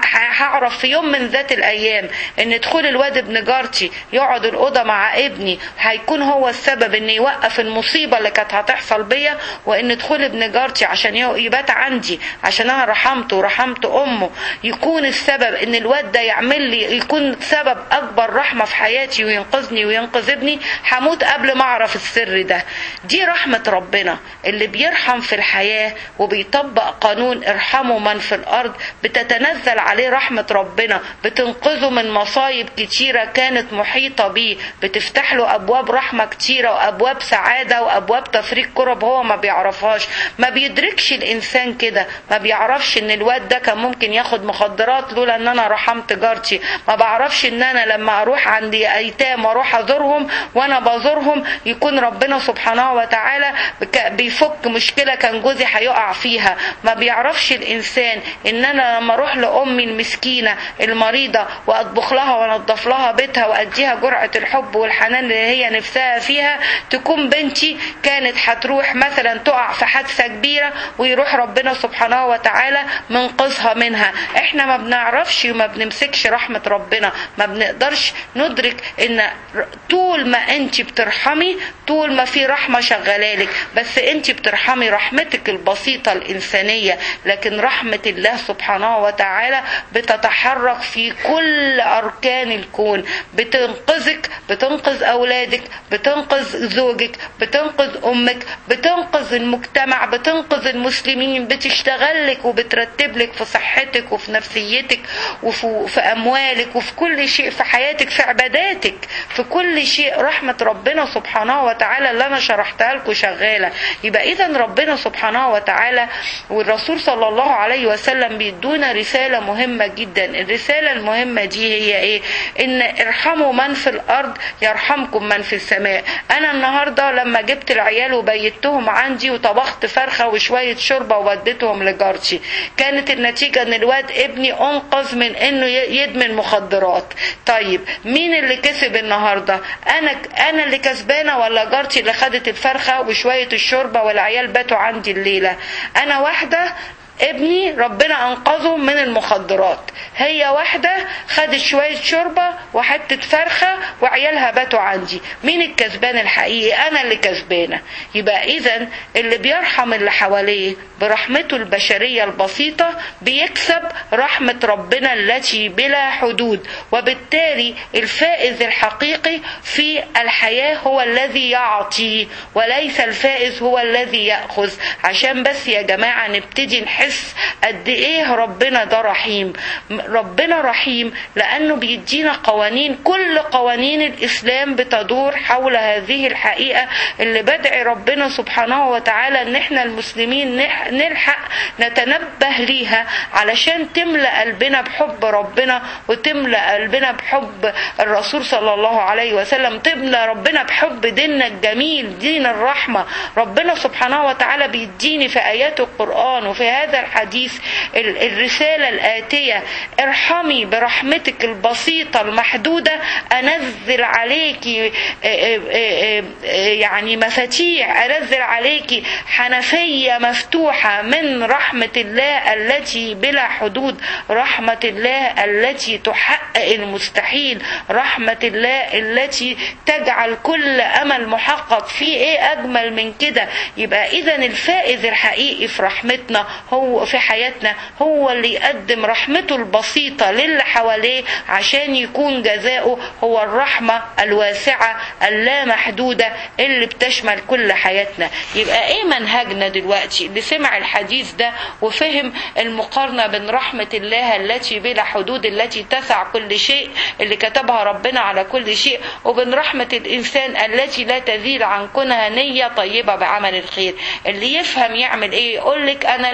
هعرف في يوم من ذات الايام ان دخول الواد ابن جارتي يقعد الأوضة مع ابني هيكون هو السبب ان يوقف المصيبة اللي كانت هتحصل بيا، وان دخول ابن جارتي عشان يبات عندي عشان انا رحمته ورحمت امه يكون السبب ان الواد ده يعمل لي، يكون سبب اكبر رحمة في حياتي وينقذني وينقذ ابني؟ هموت قبل ما اعرف السر ده. دي رحمة ربنا اللي بيرحم في الحياة وبيطبق قانون ارحموا من في الارض، بتتنزل عليه رحمة ربنا، بتنقذه من مصايب كتيرة كانت محيطة بيه، بتفتح له ابواب رحمة كتيرة وابواب سعادة وابواب تفريج كرب هو ما بيعرفهاش. ما بيدركش الانسان كده، ما بيعرفش ان الواد ده كان ممكن ياخد مخدرات لولا ان انا رحمت جارتي. ما بعرفش ان انا لما اروح عندي ايتام واروح ازورهم وانا بزورهم يكون ربنا سبحانه وتعالى بيفك مشكلة كان جوزي هيقع فيها. ما بيعرفش الانسان ان انا لما اروح لامي المسكينة المريضة واطبخ لها وانضف لها بيتها واديها جرعة الحب والحنان اللي هي نفسها فيها، تكون بنتي كانت هتروح مثلا تقع في حادثة كبيرة ويروح ربنا سبحانه وتعالى منقذها منها. احنا ما بنعرفش وما بنمسكش رحمة ربنا، ما بنقدرش ندرك ان طول ما انت بترحمي طول ما في رحمة شغالالك، بس انت بترحمي رحمتك البسيطة الانسانية، لكن رحمة الله سبحانه وتعالى بتتحرك في كل اركان الكون، بتنقذك، بتنقذ اولادك، بتنقذ زوجك، بتنقذ امك، بتنقذ المجتمع، بتنقذ المسلمين، بتشتغلك وبترتبلك في صحتك وفي نفسيتك وفي اموالك وفي كل شيء في حياتك، في عباداتك، في كل شيء. رحمة ربنا سبحانه وتعالى اللي انا شرحتها لكم شغالة. يبقى اذا ربنا سبحانه وتعالى والرسول صلى الله عليه وسلم بيدونا رسالة مهمة جدا. الرسالة المهمة دي هي ايه؟ ان ارحموا من في الارض يرحمكم من في السماء. انا النهاردة لما جبت العيال وبيتهم عندي وطبخت فرخة وشوية شوربة ووديتهم لجارتي، كانت النتيجة ان الواد ابني انقذ من انه يدمن مخدرات. طيب مين اللي كسب النهاردة؟ انا اللي كسبانة ولا جارتي اللي خدت الفرخة وشوية الشوربة والعيال باتوا عندي الليلة؟ انا واحدة ابني ربنا انقذه من المخدرات، هي واحدة خدت شوية شوربة وحتة فرخة وعيالها باتوا عندي. مين الكسبان الحقيقي؟ انا اللي كسبانة. يبقى اذا اللي بيرحم اللي حواليه برحمته البشرية البسيطة بيكسب رحمة ربنا التي بلا حدود، وبالتالي الفائز الحقيقي في الحياة هو الذي يعطي وليس الفائز هو الذي يأخذ. عشان بس يا جماعة نبتدي نحس قد ايه ربنا ده رحيم. ربنا رحيم لانه بيدينا قوانين، كل قوانين الاسلام بتدور حول هذه الحقيقة اللي بدعي ربنا سبحانه وتعالى ان احنا المسلمين نلحق نتنبه ليها علشان تملأ قلبنا بحب ربنا وتملأ قلبنا بحب الرسول صلى الله عليه وسلم، تملأ ربنا بحب ديننا الجميل دين الرحمة. ربنا سبحانه وتعالى بيديني في آيات القرآن وفي هذا الحديث الرسالة الآتية: ارحمي برحمتك البسيطة المحدودة أنزل عليك يعني مفاتيح، أنزل عليك حنفية مفتوحة من رحمة الله التي بلا حدود، رحمة الله التي تحقق المستحيل، رحمة الله التي تجعل كل أمل محقق. في ايه أجمل من كده؟ يبقى إذا الفائز الحقيقي في رحمتنا هو في حياتنا هو اللي يقدم رحمته البسيطة للي حواليه عشان يكون جزاؤه هو الرحمة الواسعة اللامحدودة اللي بتشمل كل حياتنا. يبقى ايه منهجنا دلوقتي اللي سمع الحديث ده وفهم المقارنة بين رحمة الله التي بلا حدود التي تسع كل شيء اللي كتبها ربنا على كل شيء، وبين رحمة الإنسان التي لا تزيل عن كونها نية طيبة بعمل الخير؟ اللي يفهم يعمل ايه؟ يقولك انا لازم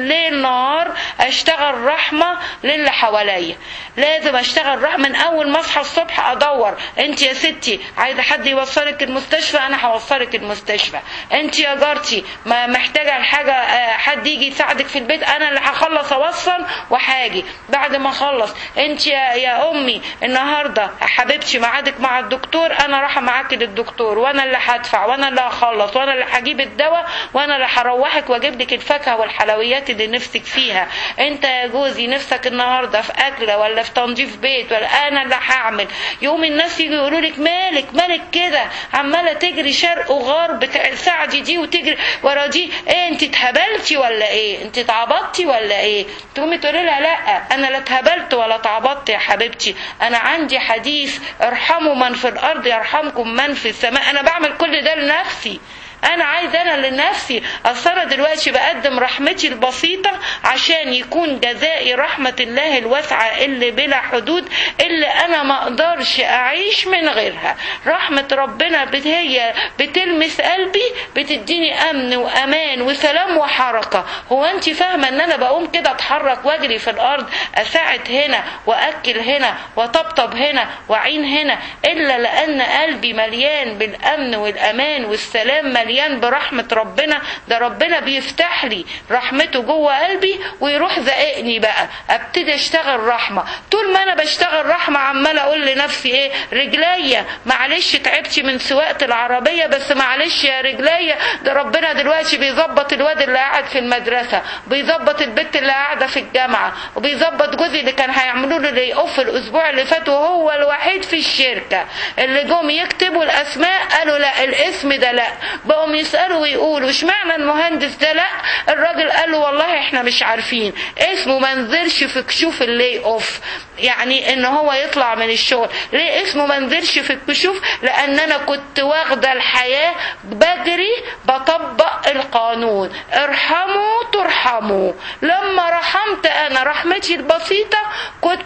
ليل نهار اشتغل رحمة للي حواليا. لازم اشتغل رحمة من اول ما اصحى الصبح. ادور انت يا ستي عايزة حد يوصلك المستشفى، انا هوصلك المستشفى. انت يا جارتي ما محتاجة الحاجة حد يجي يساعدك في البيت، انا اللي هخلص اوصل وحاجي. بعد ما اخلص انت يا امي النهارده حبيبتي ميعادك مع الدكتور، انا رايحه معاكي للدكتور، وانا اللي هدفع، وانا اللي هخلص، وانا اللي هجيب الدواء، وانا اللي هروحك واجيب لك الفاكهه والحلويات اللي نفسك فيها. انت يا جوزي نفسك النهارده في اكله ولا في تنظيف بيت، ولا انا اللي هعمل. يوم الناس يجوا يقولوا لك مالك كده عماله تجري شرق وغرب، تساعدي دي وتجري ورا دي، ايه انت اتهبلتي ولا ايه؟ انت اتعبطتي ولا ايه؟ تقومي تقولي لها لا انا لا اتهبلت ولا اتعبطت يا حبيبتي، انا عندي حديث ارحموا من في الارض يرحمكم من في السماء. انا بعمل كل ده لنفسي، انا عايز انا لنفسي. اصل انا دلوقتي بقدم رحمتي البسيطة عشان يكون جزائي رحمة الله الواسعة اللي بلا حدود، اللي انا ما اقدرش اعيش من غيرها. رحمة ربنا هي بتلمس قلبي، بتديني امن وامان وسلام وحركة. هو انت فاهمة ان انا بقوم كده اتحرك واجري في الارض، اساعد هنا واكل هنا وطبطب هنا واعين هنا، الا لان قلبي مليان بالامن والامان والسلام، مليان برحمة ربنا. ده ربنا بيفتح لي رحمته جوه قلبي ويروح زقني بقى ابتدي اشتغل رحمة. طول ما انا بشتغل رحمة عمال اقول لنفسي ايه؟ رجليا معلش تعبتي من سواقة العربية، بس معلش يا رجليا ده ربنا دلوقتي بيظبط الواد اللي قاعد في المدرسة، بيظبط البنت اللي قاعدة في الجامعة، وبيظبط جوزي اللي كان هيعملوا له لي اوف الاسبوع اللي فات وهو الوحيد في الشركة اللي جم يكتبوا الاسماء قالوا لا الاسم ده لا. بقوا يسألوا ويقولوا اشمعنى المهندس ده لا؟ الراجل قال له والله احنا مش عارفين، اسمه منزلش في كشوف اللي اوف، يعني ان هو يطلع من الشغل. ليه اسمه منزلش في الكشوف؟ لان انا كنت واخدة الحياة بجري بطبق القانون، ارحموا ترحموا. لما رحمت انا رحمتي البسيطة كنت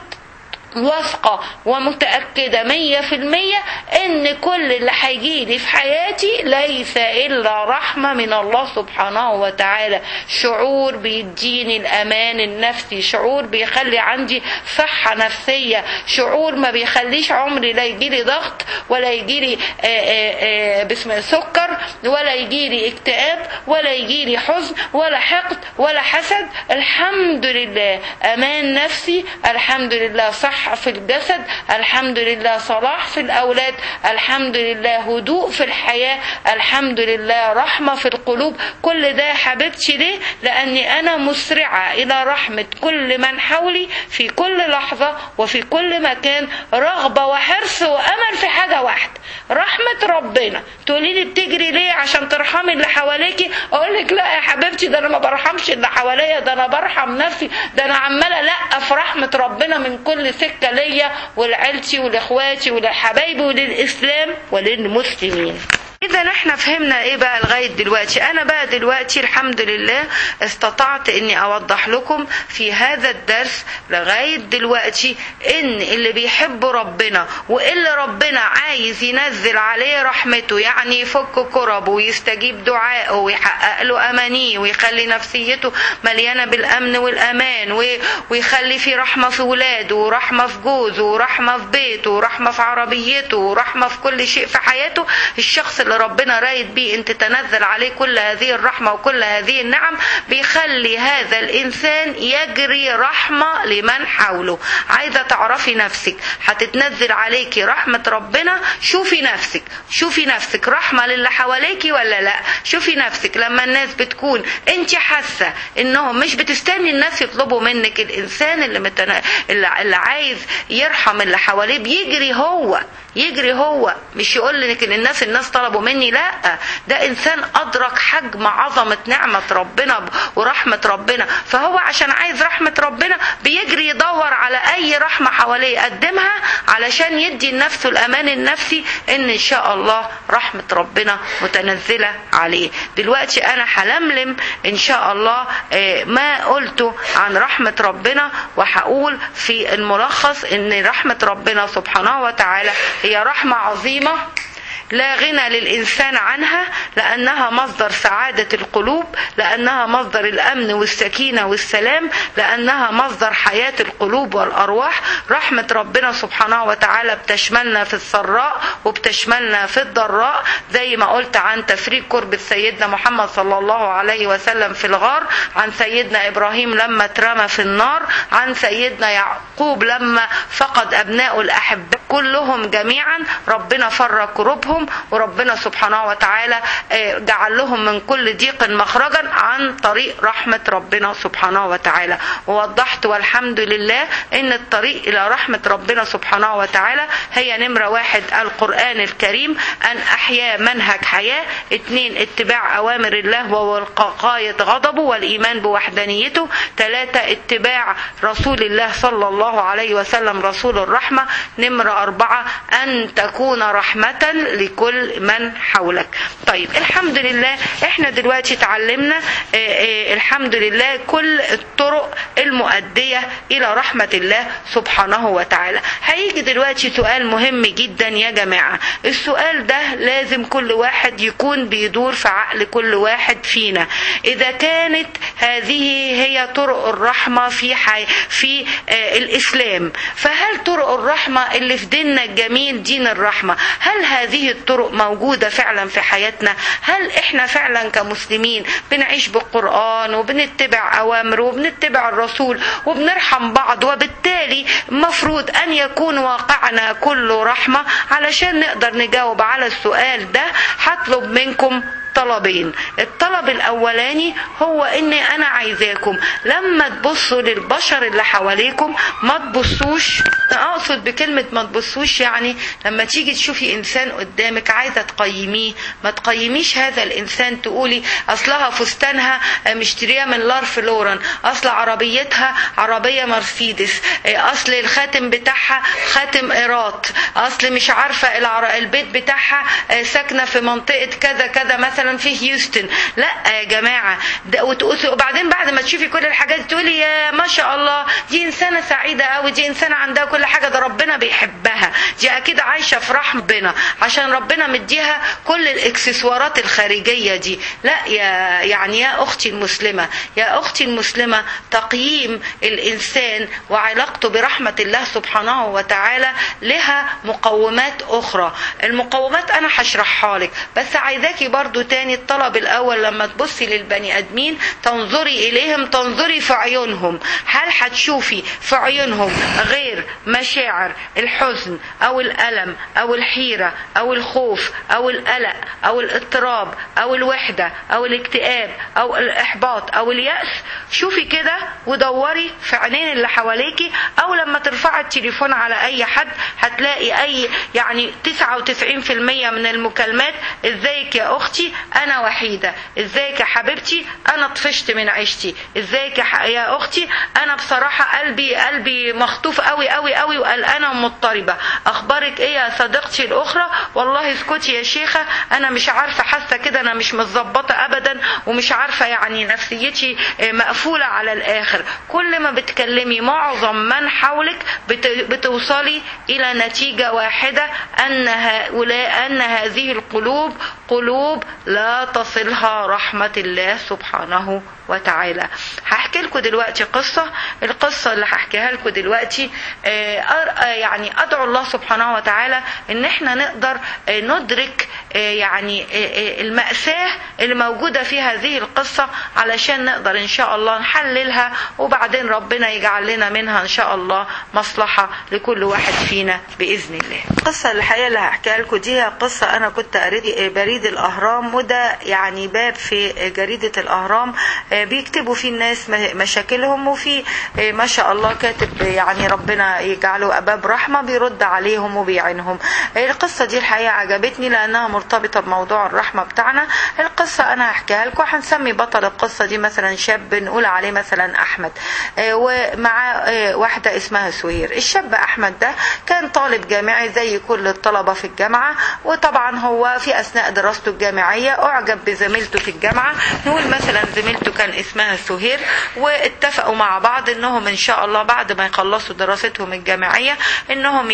واثقة ومتأكدة 100% ان كل اللي هيجيلي في حياتي ليس الا رحمة من الله سبحانه وتعالى. شعور بيديني الامان النفسي، شعور بيخلي عندي صحة نفسية، شعور ما بيخليش عمري لا يجيلي ضغط ولا يجيلي باسم سكر ولا يجيلي اكتئاب ولا يجيلي حزن ولا حقد ولا حسد. الحمد لله امان نفسي، الحمد لله صحة في الجسد، الحمد لله صلاح في الأولاد، الحمد لله هدوء في الحياة، الحمد لله رحمة في القلوب. كل ده حبيبتي ليه؟ لأني أنا مسرعة إلى رحمة كل من حولي في كل لحظة وفي كل مكان، رغبة وحرص وأمل في حاجة واحدة، رحمة ربنا. تقولي لي بتجري ليه عشان ترحمي اللي حواليكي؟ أقول لك لا يا حبيبتي، ده أنا ما برحمش اللي حواليا، ده أنا برحم نفسي، ده أنا عمالة لأ في رحمة ربنا من كل سكة ليا ولعيلتي ولاخواتي ولحبايبي وللإسلام وللمسلمين. إذا احنا فهمنا ايه بقى لغاية دلوقتي؟ انا بقى دلوقتي الحمد لله استطعت اني اوضح لكم في هذا الدرس لغاية دلوقتي ان اللي بيحب ربنا واللي ربنا عايز ينزل عليه رحمته، يعني يفك كربه ويستجيب دعائه ويحقق له امانيه ويخلي نفسيته مليانة بالامن والامان ويخلي في رحمة في ولاده ورحمة في جوزه ورحمة في بيته ورحمة في عربيته ورحمة في كل شيء في حياته. الشخص اللي ربنا رايد بيه ان تتنزل عليه كل هذه الرحمة وكل هذه النعم بيخلي هذا الانسان يجري رحمة لمن حوله. عايزة تعرفي نفسك هتتنزل عليكي رحمة ربنا؟ شوفي نفسك رحمة للي حواليكي ولا لا. شوفي نفسك لما الناس بتكون انت حاسة انهم مش بتستني الناس يطلبوا منك. الانسان اللي عايز يرحم اللي حواليه بيجري هو مش يقول لك ان الناس طلبوا مني، لا، ده انسان ادرك حجم عظمة نعمة ربنا ورحمة ربنا، فهو عشان عايز رحمة ربنا بيجري يدور على اي رحمة حواليه يقدمها علشان يدي لنفسه الامان النفسي ان شاء الله رحمة ربنا متنزلة عليه. دلوقتي انا هلملم ان شاء الله ما قلته عن رحمة ربنا، وهقول في الملخص ان رحمة ربنا سبحانه وتعالى هي رحمة عظيمة لا غنى للإنسان عنها، لأنها مصدر سعادة القلوب، لأنها مصدر الأمن والسكينة والسلام، لأنها مصدر حياة القلوب والأرواح. رحمة ربنا سبحانه وتعالى بتشملنا في السراء وبتشملنا في الضراء، زي ما قلت عن تفريج كرب سيدنا محمد صلى الله عليه وسلم في الغار، عن سيدنا إبراهيم لما اترمى في النار، عن سيدنا يعقوب لما فقد أبناء الأحباء، كلهم جميعا ربنا فرج كربهم، وربنا سبحانه وتعالى جعل لهم من كل ضيق مخرجا عن طريق رحمة ربنا سبحانه وتعالى. ووضحت والحمد لله ان الطريق الى رحمة ربنا سبحانه وتعالى هي نمرة 1 القرآن الكريم، ان احيا منهج حياة. 2 اتباع اوامر الله ووقاية غضبه والايمان بوحدانيته. 3 اتباع رسول الله صلى الله عليه وسلم رسول الرحمة. نمرة 4 ان تكون رحمة لكل من حولك. طيب الحمد لله احنا دلوقتي تعلمنا الحمد لله كل الطرق المؤدية الى رحمة الله سبحانه وتعالى. هيجي دلوقتي سؤال مهم جدا يا جماعة، السؤال ده لازم كل واحد يكون بيدور في عقل كل واحد فينا. اذا كانت هذه هي طرق الرحمة في الاسلام، فهل طرق الرحمة اللي في ديننا الجميل دين الرحمة، هل هذه الطرق موجودة فعلا في حياتنا؟ هل احنا فعلا كمسلمين بنعيش بالقرآن وبنتبع اوامره وبنتبع الرسول وبنرحم بعض، وبالتالي مفروض ان يكون واقعنا كله رحمة؟ علشان نقدر نجاوب على السؤال ده هطلب منكم طلبين. الطلب الاولاني هو اني انا عايزاكم لما تبصوا للبشر اللي حواليكم ما تبصوش، اقصد بكلمة ما تبصوش يعني لما تيجي تشوفي انسان قدامك عايزة تقيميه، ما تقيميش هذا الانسان تقولي اصلها فستانها مشترية من لارف لورن، اصل عربيتها عربية مرسيدس، اصل الخاتم بتاعها خاتم ايرات، اصل مش عارفة البيت بتاعها ساكنة في منطقة كذا كذا مثلا في هيوستن. لا يا جماعة، وبعدين بعد ما تشوفي كل الحاجات تقولي يا ما شاء الله دي انسانة سعيدة قوي، دي انسانة عندها كل حاجة، ده ربنا بيحبها، دي اكيد عايشة في رحمة ربنا عشان ربنا مديها كل الاكسسوارات الخارجية دي. لا يا اختي المسلمة، يا اختي المسلمة، تقييم الانسان وعلاقته برحمة الله سبحانه وتعالى لها مقومات اخرى. المقومات انا هشرحها لك، بس عايزاكي برضو تاني الطلب الاول لما تبصي للبني ادمين تنظري اليهم، تنظري في عيونهم. هل هتشوفي في عيونهم غير مشاعر الحزن او الالم او الحيرة او الخوف او القلق او الاضطراب او الوحدة او الاكتئاب او الاحباط او اليأس؟ شوفي كده ودوري في عينين اللي حواليكي، او لما ترفعي التليفون على اي حد هتلاقي اي يعني 99% من المكالمات ازيك يا اختي انا وحيدة، ازيك يا حبيبتي انا طفشت من عيشتي، ازيك يا اختي انا بصراحة قلبي مخطوف قوي قوي قوي وقلقانة ومضطربة، اخبارك ايه يا صديقتي الاخرى؟ والله اسكتي يا شيخة انا مش عارفة، حاسة كده انا مش متظبطة ابدا ومش عارفة، يعني نفسيتي مقفولة على الاخر. كل ما بتكلمي معظم من حولك بتوصلي الى نتيجة واحدة، ان هذه القلوب قلوب لا تصلها رحمة الله سبحانه وتعالى. هحكي لكم دلوقتي القصة اللي هحكيها لكم دلوقتي يعني ادعو الله سبحانه وتعالى ان احنا نقدر ندرك يعني المأساة اللي موجودة في هذه القصة علشان نقدر ان شاء الله نحللها، وبعدين ربنا يجعل لنا منها ان شاء الله مصلحة لكل واحد فينا بإذن الله. القصة الحقيقة اللي هحكيها لكم دي هي قصة انا كنت قريت بريد الاهرام، وده يعني باب في جريدة الاهرام بيكتبوا فيه الناس مشاكلهم، وفي ما شاء الله كاتب يعني ربنا يجعله باب رحمة بيرد عليهم وبيعينهم. القصة دي الحقيقة عجبتني لأنها مرتبطة بموضوع الرحمة بتاعنا. القصة أنا هحكيها لكم، هنسمي بطل القصة دي مثلا شاب نقول عليه مثلا أحمد، ومع واحدة اسمها سهير. الشاب أحمد ده كان طالب جامعي زي كل الطلبة في الجامعة، وطبعا هو في أثناء دراسته الجامعية أعجب بزميلته في الجامعة، نقول مثلا زميلته وكان اسمها سهير، واتفقوا مع بعض انهم ان شاء الله بعد ما يخلصوا دراستهم الجامعية انهم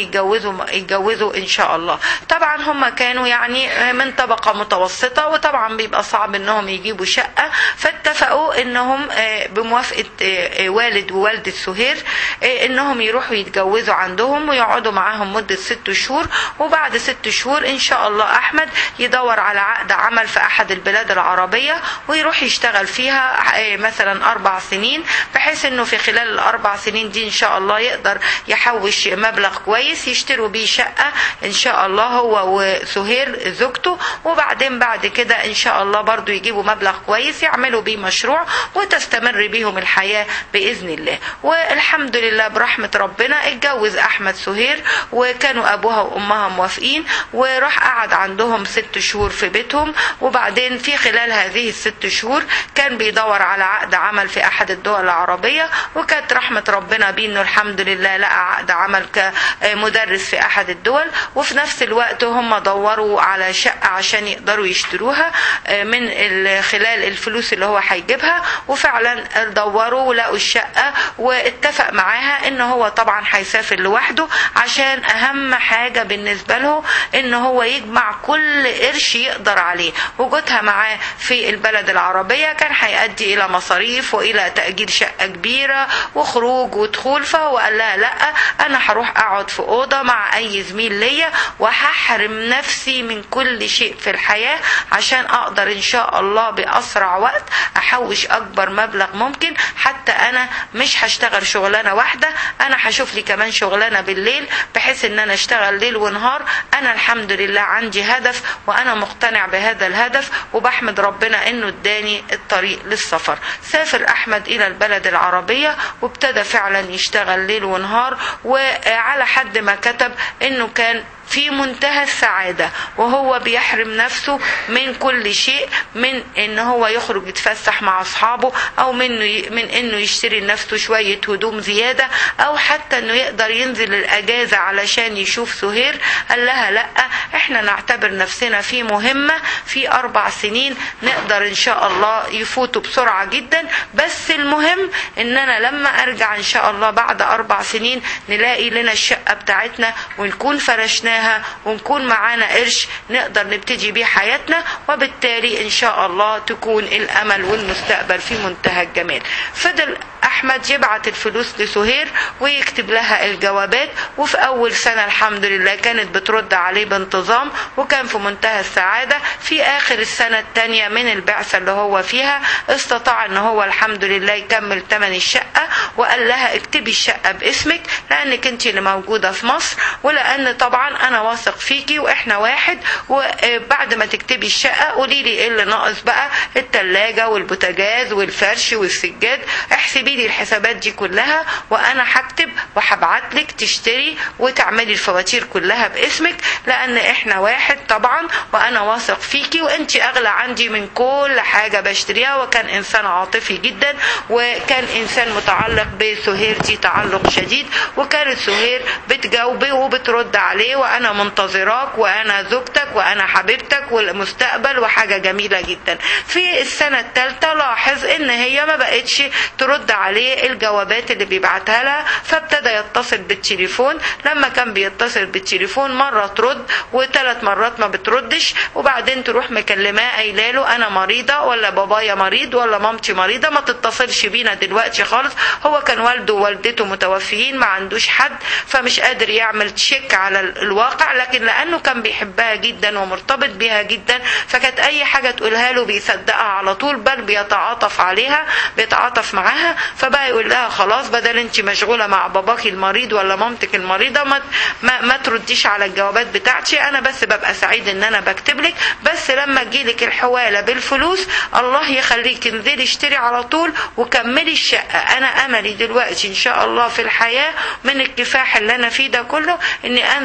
يتجوزوا ان شاء الله. طبعا هم كانوا يعني من طبقة متوسطة، وطبعا بيبقى صعب انهم يجيبوا شقة، فاتفقوا انهم بموافقة والد ووالدة سهير انهم يروحوا يتجوزوا عندهم ويقعدوا معاهم مدة 6 شهور، وبعد 6 شهور ان شاء الله احمد يدور على عقد عمل في احد البلاد العربية ويروح يشتغل فيها مثلا 4 سنين، بحيث انه في خلال ال4 سنين دي ان شاء الله يقدر يحوش مبلغ كويس يشتروا بيه شقة ان شاء الله هو وسهير زوجته، وبعدين بعد كده ان شاء الله برضو يجيبوا مبلغ كويس يعملوا بيه مشروع وتستمر بيهم الحياة بإذن الله. والحمد لله برحمة ربنا اتجوز احمد سهير، وكانوا ابوها وامها موافقين، وراح قعد عندهم 6 شهور في بيتهم. وبعدين في خلال هذه ال6 شهور كان بيدور على عقد عمل في احد الدول العربية، وكانت رحمة ربنا بيه انه الحمد لله لقى عقد عمل كمدرس في احد الدول، وفي نفس الوقت هم دوروا على شقة عشان يقدروا يشتروها من خلال الفلوس اللي هو هيجيبها، وفعلا دوروا ولقوا الشقة، واتفق معاها ان هو طبعا هيسافر لوحده عشان اهم حاجة بالنسبة له ان هو يجمع كل قرش يقدر عليه. وجودها معاه في البلد العربية كان هيؤدي الى مصاريف والى تأجير شقة كبيرة وخروج ودخول، فهو قال لها لا، انا هروح اقعد في اوضة مع اي زميل ليا وهحرم نفسي من كل شيء في الحياة عشان اقدر ان شاء الله باسرع وقت احوش اكبر مبلغ ممكن. حتى انا مش هشتغل شغلانة واحدة، انا هشوف لي كمان شغلانة بالليل بحيث ان انا اشتغل ليل ونهار. انا الحمد لله عندي هدف وانا مقتنع بهذا الهدف، وبحمد ربنا انه اداني الطريق للسفر. سافر احمد الى البلد العربية وابتدى فعلا يشتغل ليل ونهار، وعلى حد ما كتب انه كان في منتهى السعادة وهو بيحرم نفسه من كل شيء، من ان هو يخرج يتفسح مع اصحابه، او من انه يشتري لنفسه شوية هدوم زيادة، او حتى انه يقدر ينزل الاجازة علشان يشوف سهير. قال لها لا، احنا نعتبر نفسنا في مهمة في 4 سنين نقدر ان شاء الله يفوتوا بسرعة جدا، بس المهم اننا لما ارجع ان شاء الله بعد 4 سنين نلاقي لنا الشقة بتاعتنا ونكون فرشناها ونكون معانا قرش نقدر نبتدي بيه حياتنا، وبالتالي ان شاء الله تكون الامل والمستقبل في منتهى الجمال. فضل احمد يبعت الفلوس لسهير ويكتب لها الجوابات، وفي اول سنة الحمد لله كانت بترد عليه بانتظام وكان في منتهى السعادة. في اخر السنة الثانية من البعثة اللي هو فيها استطاع ان هو الحمد لله يكمل ثمن الشقة، وقال لها اكتبي الشقة باسمك لانك انت اللي موجودة في مصر، ولان طبعا انا واثق فيكي واحنا واحد، وبعد ما تكتبي الشقة قولي لي ايه اللي ناقص بقى، التلاجة والبوتاجاز والفرش والسجاد، احسبي لي الحسابات دي كلها وانا هكتب وهبعت لك تشتري وتعملي الفواتير كلها باسمك، لان احنا واحد طبعا، وانا واثق فيكي وانت اغلى عندي من كل حاجة بشتريها. وكان انسان عاطفي جدا، وكان انسان متعلق بسهير دي تعلق شديد، وكانت سهير بتجاوبه وبترد عليه وانا منتظراك وانا زوجتك وانا حبيبتك والمستقبل، وحاجة جميلة جدا. في السنة الثالثة لاحظ ان هي ما بقتش ترد عليه الجوابات اللي بيبعتها لها، فابتدى يتصل بالتليفون. لما كان بيتصل بالتليفون مرة ترد و3 مرات ما بتردش، وبعدين تروح مكلماه قايله له انا مريضة ولا بابايا مريض ولا مامتي مريضة، ما تتصلش بينا دلوقتي خالص. هو كان والده ووالدته متوفيين، ما عندوش حد، فمش قادر يعمل تشيك على الواقع، لكن لانه كان بيحبها جدا ومرتبط بيها جدا فكانت اي حاجة تقولها له بيصدقها على طول، بل بيتعاطف عليها بيتعاطف معاها. فبقى يقول لها خلاص بدل انت مشغولة مع باباك المريض ولا مامتك المريضة ما ترديش على الجوابات بتاعتي، انا بس ببقى سعيد ان انا بكتب لك، بس لما تجيلك الحوالة بالفلوس الله يخليك انزلي اشتري على طول وكملي الشقة. انا املي دلوقتي ان شاء الله في الحياة من الكفاح اللي انا فيه ده كله اني انزل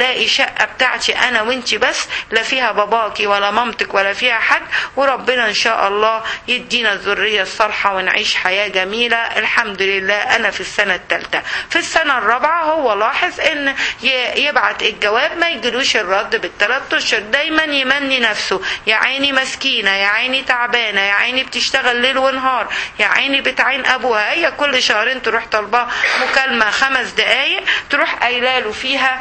الاقي شقة بتاعتي انا وانتي بس، لا فيها باباكي ولا مامتك ولا فيها حد، وربنا ان شاء الله يدينا الذرية الصالحة ونعيش حياة جميلة. الحمد لله انا في السنة الثالثة. في السنة الرابعة هو لاحظ ان يبعت الجواب ما يجلوش الرد بالثلاث اشهر، دايما يمني نفسه، يا عيني مسكينة، يا عيني تعبانة، يا عيني بتشتغل ليل ونهار، يا عيني بتعين ابوها. هي كل شهرين تروح طالباه مكالمة 5 دقايق تروح قايله له فيها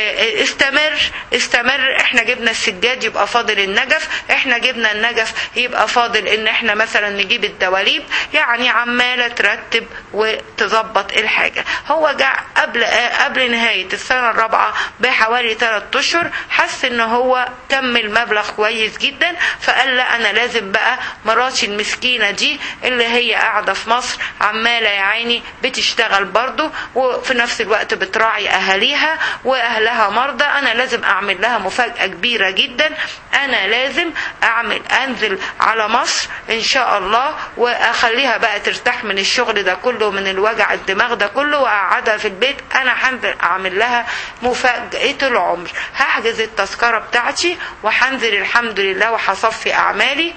استمر، احنا جبنا السجاد يبقى فاضل النجف، احنا جبنا النجف يبقى فاضل ان احنا مثلا نجيب الدواليب، يعني عمالة ترتب وتظبط الحاجة. هو جاء قبل نهاية السنة الرابعة بحوالي 3 اشهر، حس ان هو كمل مبلغ كويس جدا، فقال لا انا لازم بقى مراتي المسكينة دي اللي هي قاعدة في مصر عمالة يا عيني بتشتغل برضو وفي نفس الوقت بتراعي اهاليها واهلها مرضى، انا لازم اعمل لها مفاجأة كبيرة جدا، انا لازم انزل على مصر ان شاء الله واخليها بقى ترتاح من الشغل ده كله، من الوجع الدماغ ده كله، واقعدها في البيت. انا هنزل اعمل لها مفاجأة العمر، هحجز التذكرة بتاعتي وهنزل الحمد لله وهصفي اعمالي،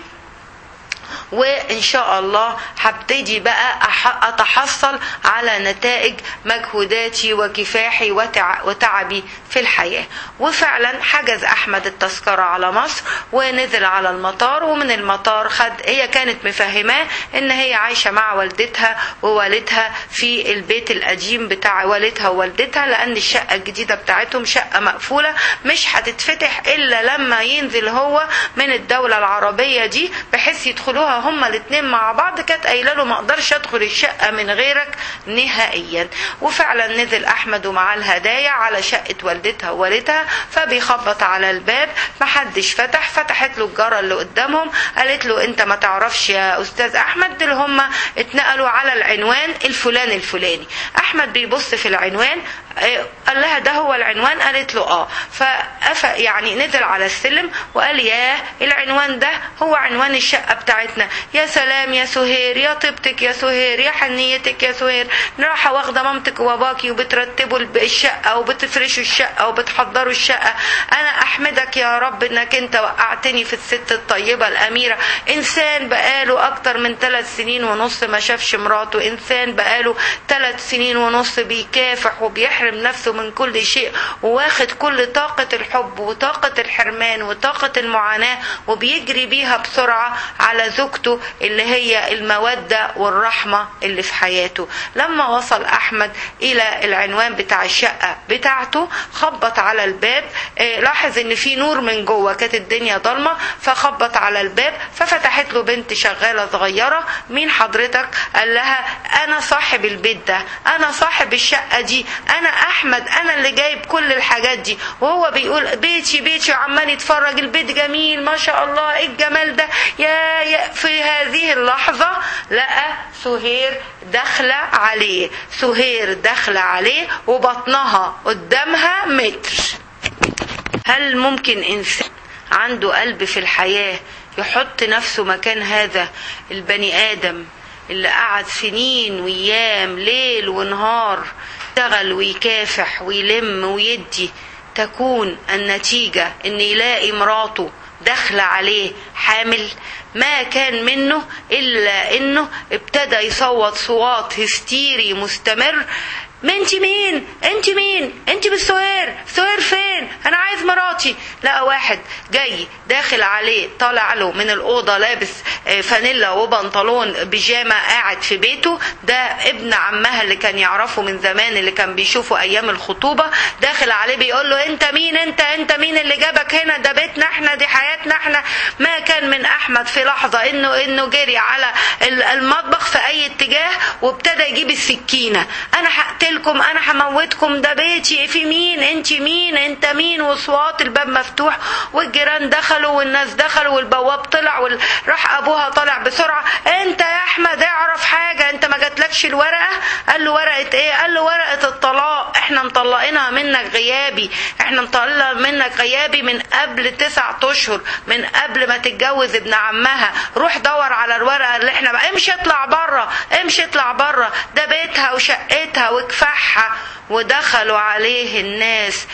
وإن شاء الله هبتدي بقى أتحصل على نتائج مجهوداتي وكفاحي وتعبي في الحياة. وفعلا حجز أحمد التذكرة على مصر ونزل على المطار، ومن المطار هي كانت مفهماه إن هي عايشة مع والدتها ووالدها في البيت القديم بتاع والدها ووالدتها، لأن الشقة الجديدة بتاعتهم شقة مقفولة مش هتتفتح إلا لما ينزل هو من الدولة العربية دي بحيث يدخلوها هما الاثنين مع بعض. كانت قايله له ما اقدرش ادخل الشقه من غيرك نهائيا. وفعلا نزل احمد ومعاه الهدايا على شقه والدتها ووالدها، فبيخبط على الباب محدش فتح، فتحت له الجاره اللي قدامهم قالت له انت ما تعرفش يا استاذ احمد دول هما اتنقلوا على العنوان الفلاني. احمد بيبص في العنوان قال لها ده هو العنوان؟ قالت له اه. يعني نزل على السلم وقال ياه العنوان ده هو عنوان الشقه بتاعتنا، يا سلام يا سهير، يا طيبتك يا سهير، يا حنيتك يا سهير، رايحه واخده مامتك وباباكي وبترتبوا الشقه وبتفرشوا الشقه وبتحضروا الشقه. انا احمدك يا رب انك انت وقعتني في الست الطيبه الاميره. انسان بقاله اكتر من 3 سنين ونص ما شافش مراته، انسان بقاله 3 سنين ونص بيكافح وبيحرم نفسه من كل شيء وواخد كل طاقه الحب وطاقه الحرمان وطاقه المعاناه وبيجري بيها بسرعه على زوجته اللي هي المودة والرحمة اللي في حياته. لما وصل أحمد إلى العنوان بتاع الشقة بتاعته خبط على الباب، لاحظ إن في نور من جوه، كانت الدنيا ضلمة، فخبط على الباب ففتحت له بنت شغالة صغيرة. مين حضرتك؟ قال لها أنا صاحب البيت ده، أنا صاحب الشقة دي، أنا أحمد، أنا اللي جايب كل الحاجات دي. وهو بيقول بيتي وعمال يتفرج، البيت جميل ما شاء الله، إيه الجمال ده يا. في هذه اللحظة لقى سهير داخلة عليه وبطنها قدامها متر. هل ممكن إنسان عنده قلب في الحياة يحط نفسه مكان هذا البني آدم اللي قعد سنين وأيام ليل ونهار اشتغل ويكافح ويلم ويدي، تكون النتيجة ان يلاقي مراته داخلة عليه حامل؟ ما كان منه إلا إنه ابتدى يصوت صوات هستيري مستمر. انت مين انت بالسوير فين؟ انا عايز مراتي. لقى واحد جاي داخل عليه طالع له من الأوضة لابس فانيلا وبنطلون بيجامة قاعد في بيته، ده ابن عمها اللي كان يعرفه من زمان اللي كان بيشوفه ايام الخطوبة. داخل عليه بيقول له انت مين اللي جابك هنا؟ ده بيتنا احنا، دي حياتنا احنا. ما كان من احمد في لحظة انه جري على المطبخ في اي اتجاه وابتدى يجيب السكينة. انا هقتلكم، انا هموتكم، ده بيتي، في مين؟ انت مين؟ وصوات الباب مفتوح والجيران دخلوا والناس دخلوا والبواب طلع راح ابوها طالع بسرعة. انت يا احمد اعرف حاجة، انت ما جاتلكش الورقة؟ قال له ورقة ايه؟ قال له ورقة الطلاق، احنا مطلقينها منك غيابي، احنا مطلقينها منك غيابي من قبل 9 اشهر، من قبل ما تتجوز ابن عمها. روح دور على الورقة اللي احنا بقى، امشي اطلع بره، امشي اطلع بره، ده بيتها وشقتها وكفاحها. ودخلوا عليه الناس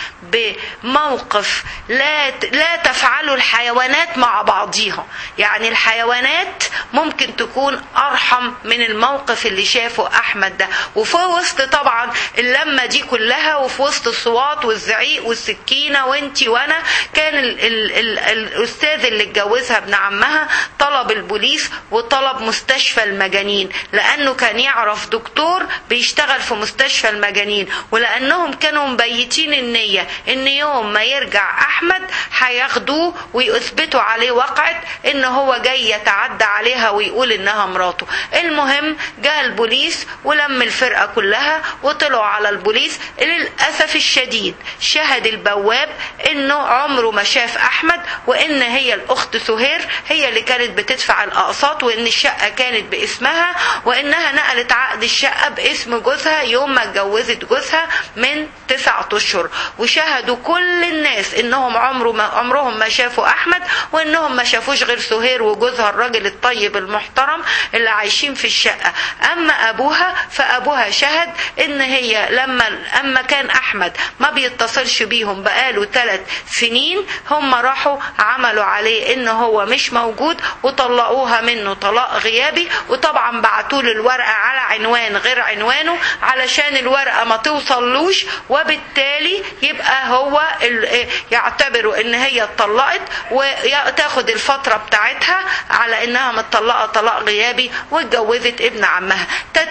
بموقف لا تفعله الحيوانات مع بعضيها. يعني الحيوانات ممكن تكون أرحم من الموقف اللي شافه أحمد ده. وفي وسط طبعا اللمة دي كلها، وفي وسط الصوات والزعيق والسكينة وانتي وانا، كان الأستاذ اللي اتجوزها ابن عمها طلب البوليس وطلب مستشفى المجانين، لأنه كان يعرف دكتور بيشتغل في مستشفى المجانين، ولأنهم كانوا مبيتين النية ان يوم ما يرجع أحمد هياخدوه ويثبتوا عليه وقعة ان هو جاي يتعدى عليها ويقول انها مراته. المهم جاء البوليس ولم الفرقة كلها وطلعوا على البوليس. للأسف الشديد شهد البواب انه عمره ما شاف أحمد، وان هي الأخت سهير هي اللي كانت بتدفع الأقساط، وان الشقة كانت باسمها، وانها نقلت عقد الشقة باسم جوزها يوم ما اتجوزت جوزها من 9 اشهر. وشهدوا كل الناس انهم عمرهم ما شافوا أحمد، وانهم ما شافوش غير سهير وجوزها الراجل الطيب المحترم اللي عايشين في الشقة. اما ابوها فابوها شهد ان هي اما كان احمد ما بيتصلش بيهم بقاله 3 سنين، هم راحوا عملوا عليه ان هو مش موجود وطلقوها منه طلاق غيابي. وطبعا بعتوا له الورقة على عنوان غير عنوانه علشان الورقة ما توصلوش، وبالتالي يبقى هو يعتبروا ان هي اتطلقت وتاخد الفترة بتاعتها على انها متطلقة طلاق غيابي واتجوزت ابن عمها.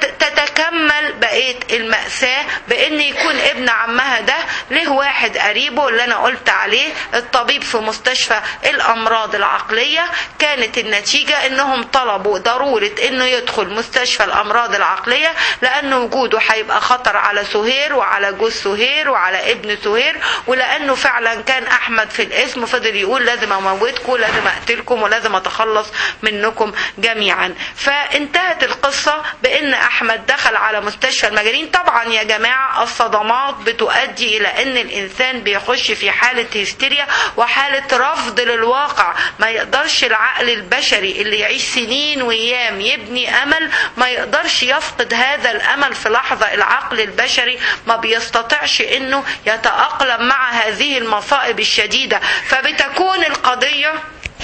تتكمل بقية المأساة بان يكون ابن عمها ده له واحد قريبه اللي انا قلت عليه الطبيب في مستشفى الامراض العقلية. كانت النتيجة انهم طلبوا ضرورة انه يدخل مستشفى الامراض العقلية، لان وجوده هيبقى خطر على سهير وعلى جوز سهير وعلى ابن سهير، ولانه فعلا كان احمد في الاسم فضل يقول لازم اموتكم، لازم اقتلكم، ولازم اتخلص منكم جميعا. فانتهت القصة بان احمد دخل على مستشفى المجانين. طبعا يا جماعة الصدمات بتؤدي الى ان الانسان بيخش في حالة هستيريا وحالة رفض للواقع. ما يقدرش العقل البشري اللي يعيش سنين وايام يبني امل ما يقدرش يفقد هذا الامل في لحظة. العقل البشري ما بيستطيعش انه يتأقلم مع هذه المصائب الشديدة. فبتكون القضية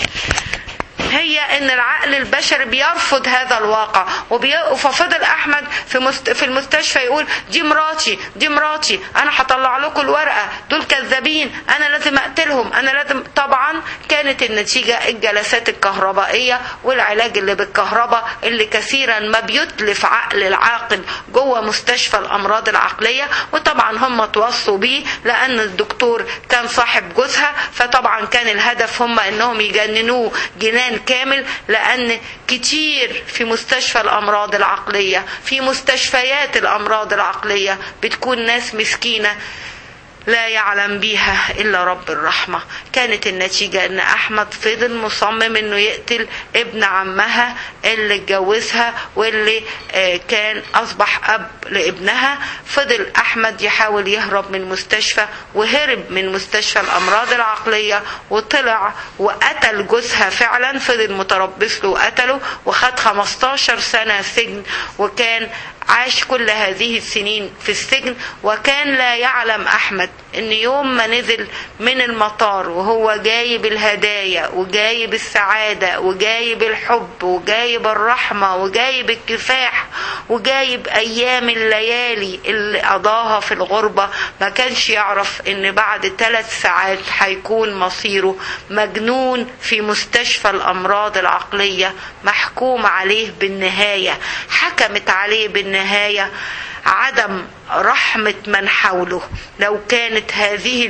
هي ان العقل البشري بيرفض هذا الواقع. ففضل احمد في المستشفى يقول دي مراتي، انا هطلع لكم الورقة، دول كذابين، انا لازم اقتلهم، انا لازم. طبعا كانت النتيجة الجلسات الكهربائية والعلاج اللي بالكهرباء اللي كثيرا ما بيتلف عقل العاقل جوه مستشفى الامراض العقلية. وطبعا هم توصوا بيه لان الدكتور كان صاحب جوزها، فطبعا كان الهدف هم انهم يجننوه جنان كامل. لأن كتير في مستشفى الأمراض العقلية، في مستشفيات الأمراض العقلية بتكون ناس مسكينة لا يعلم بيها إلا رب الرحمة. كانت النتيجة أن أحمد فضل مصمم أنه يقتل ابن عمها اللي اتجوزها واللي كان أصبح أب لابنها. فضل أحمد يحاول يهرب من المستشفى، وهرب من مستشفى الأمراض العقلية وطلع وقتل جوزها فعلا. فضل متربص له وقتله وخد 15 سنة سجن، وكان عاش كل هذه السنين في السجن. وكان لا يعلم أحمد ان يوم ما نزل من المطار وهو جايب الهدايا وجايب السعادة وجايب الحب وجايب الرحمة وجايب الكفاح وجايب ايام الليالي اللي قضاها في الغربة، ما كانش يعرف ان بعد 3 ساعات هيكون مصيره مجنون في مستشفى الامراض العقلية، محكوم عليه بالنهاية. حكمت عليه بالنهاية عدم رحمة من حوله. لو كانت هذه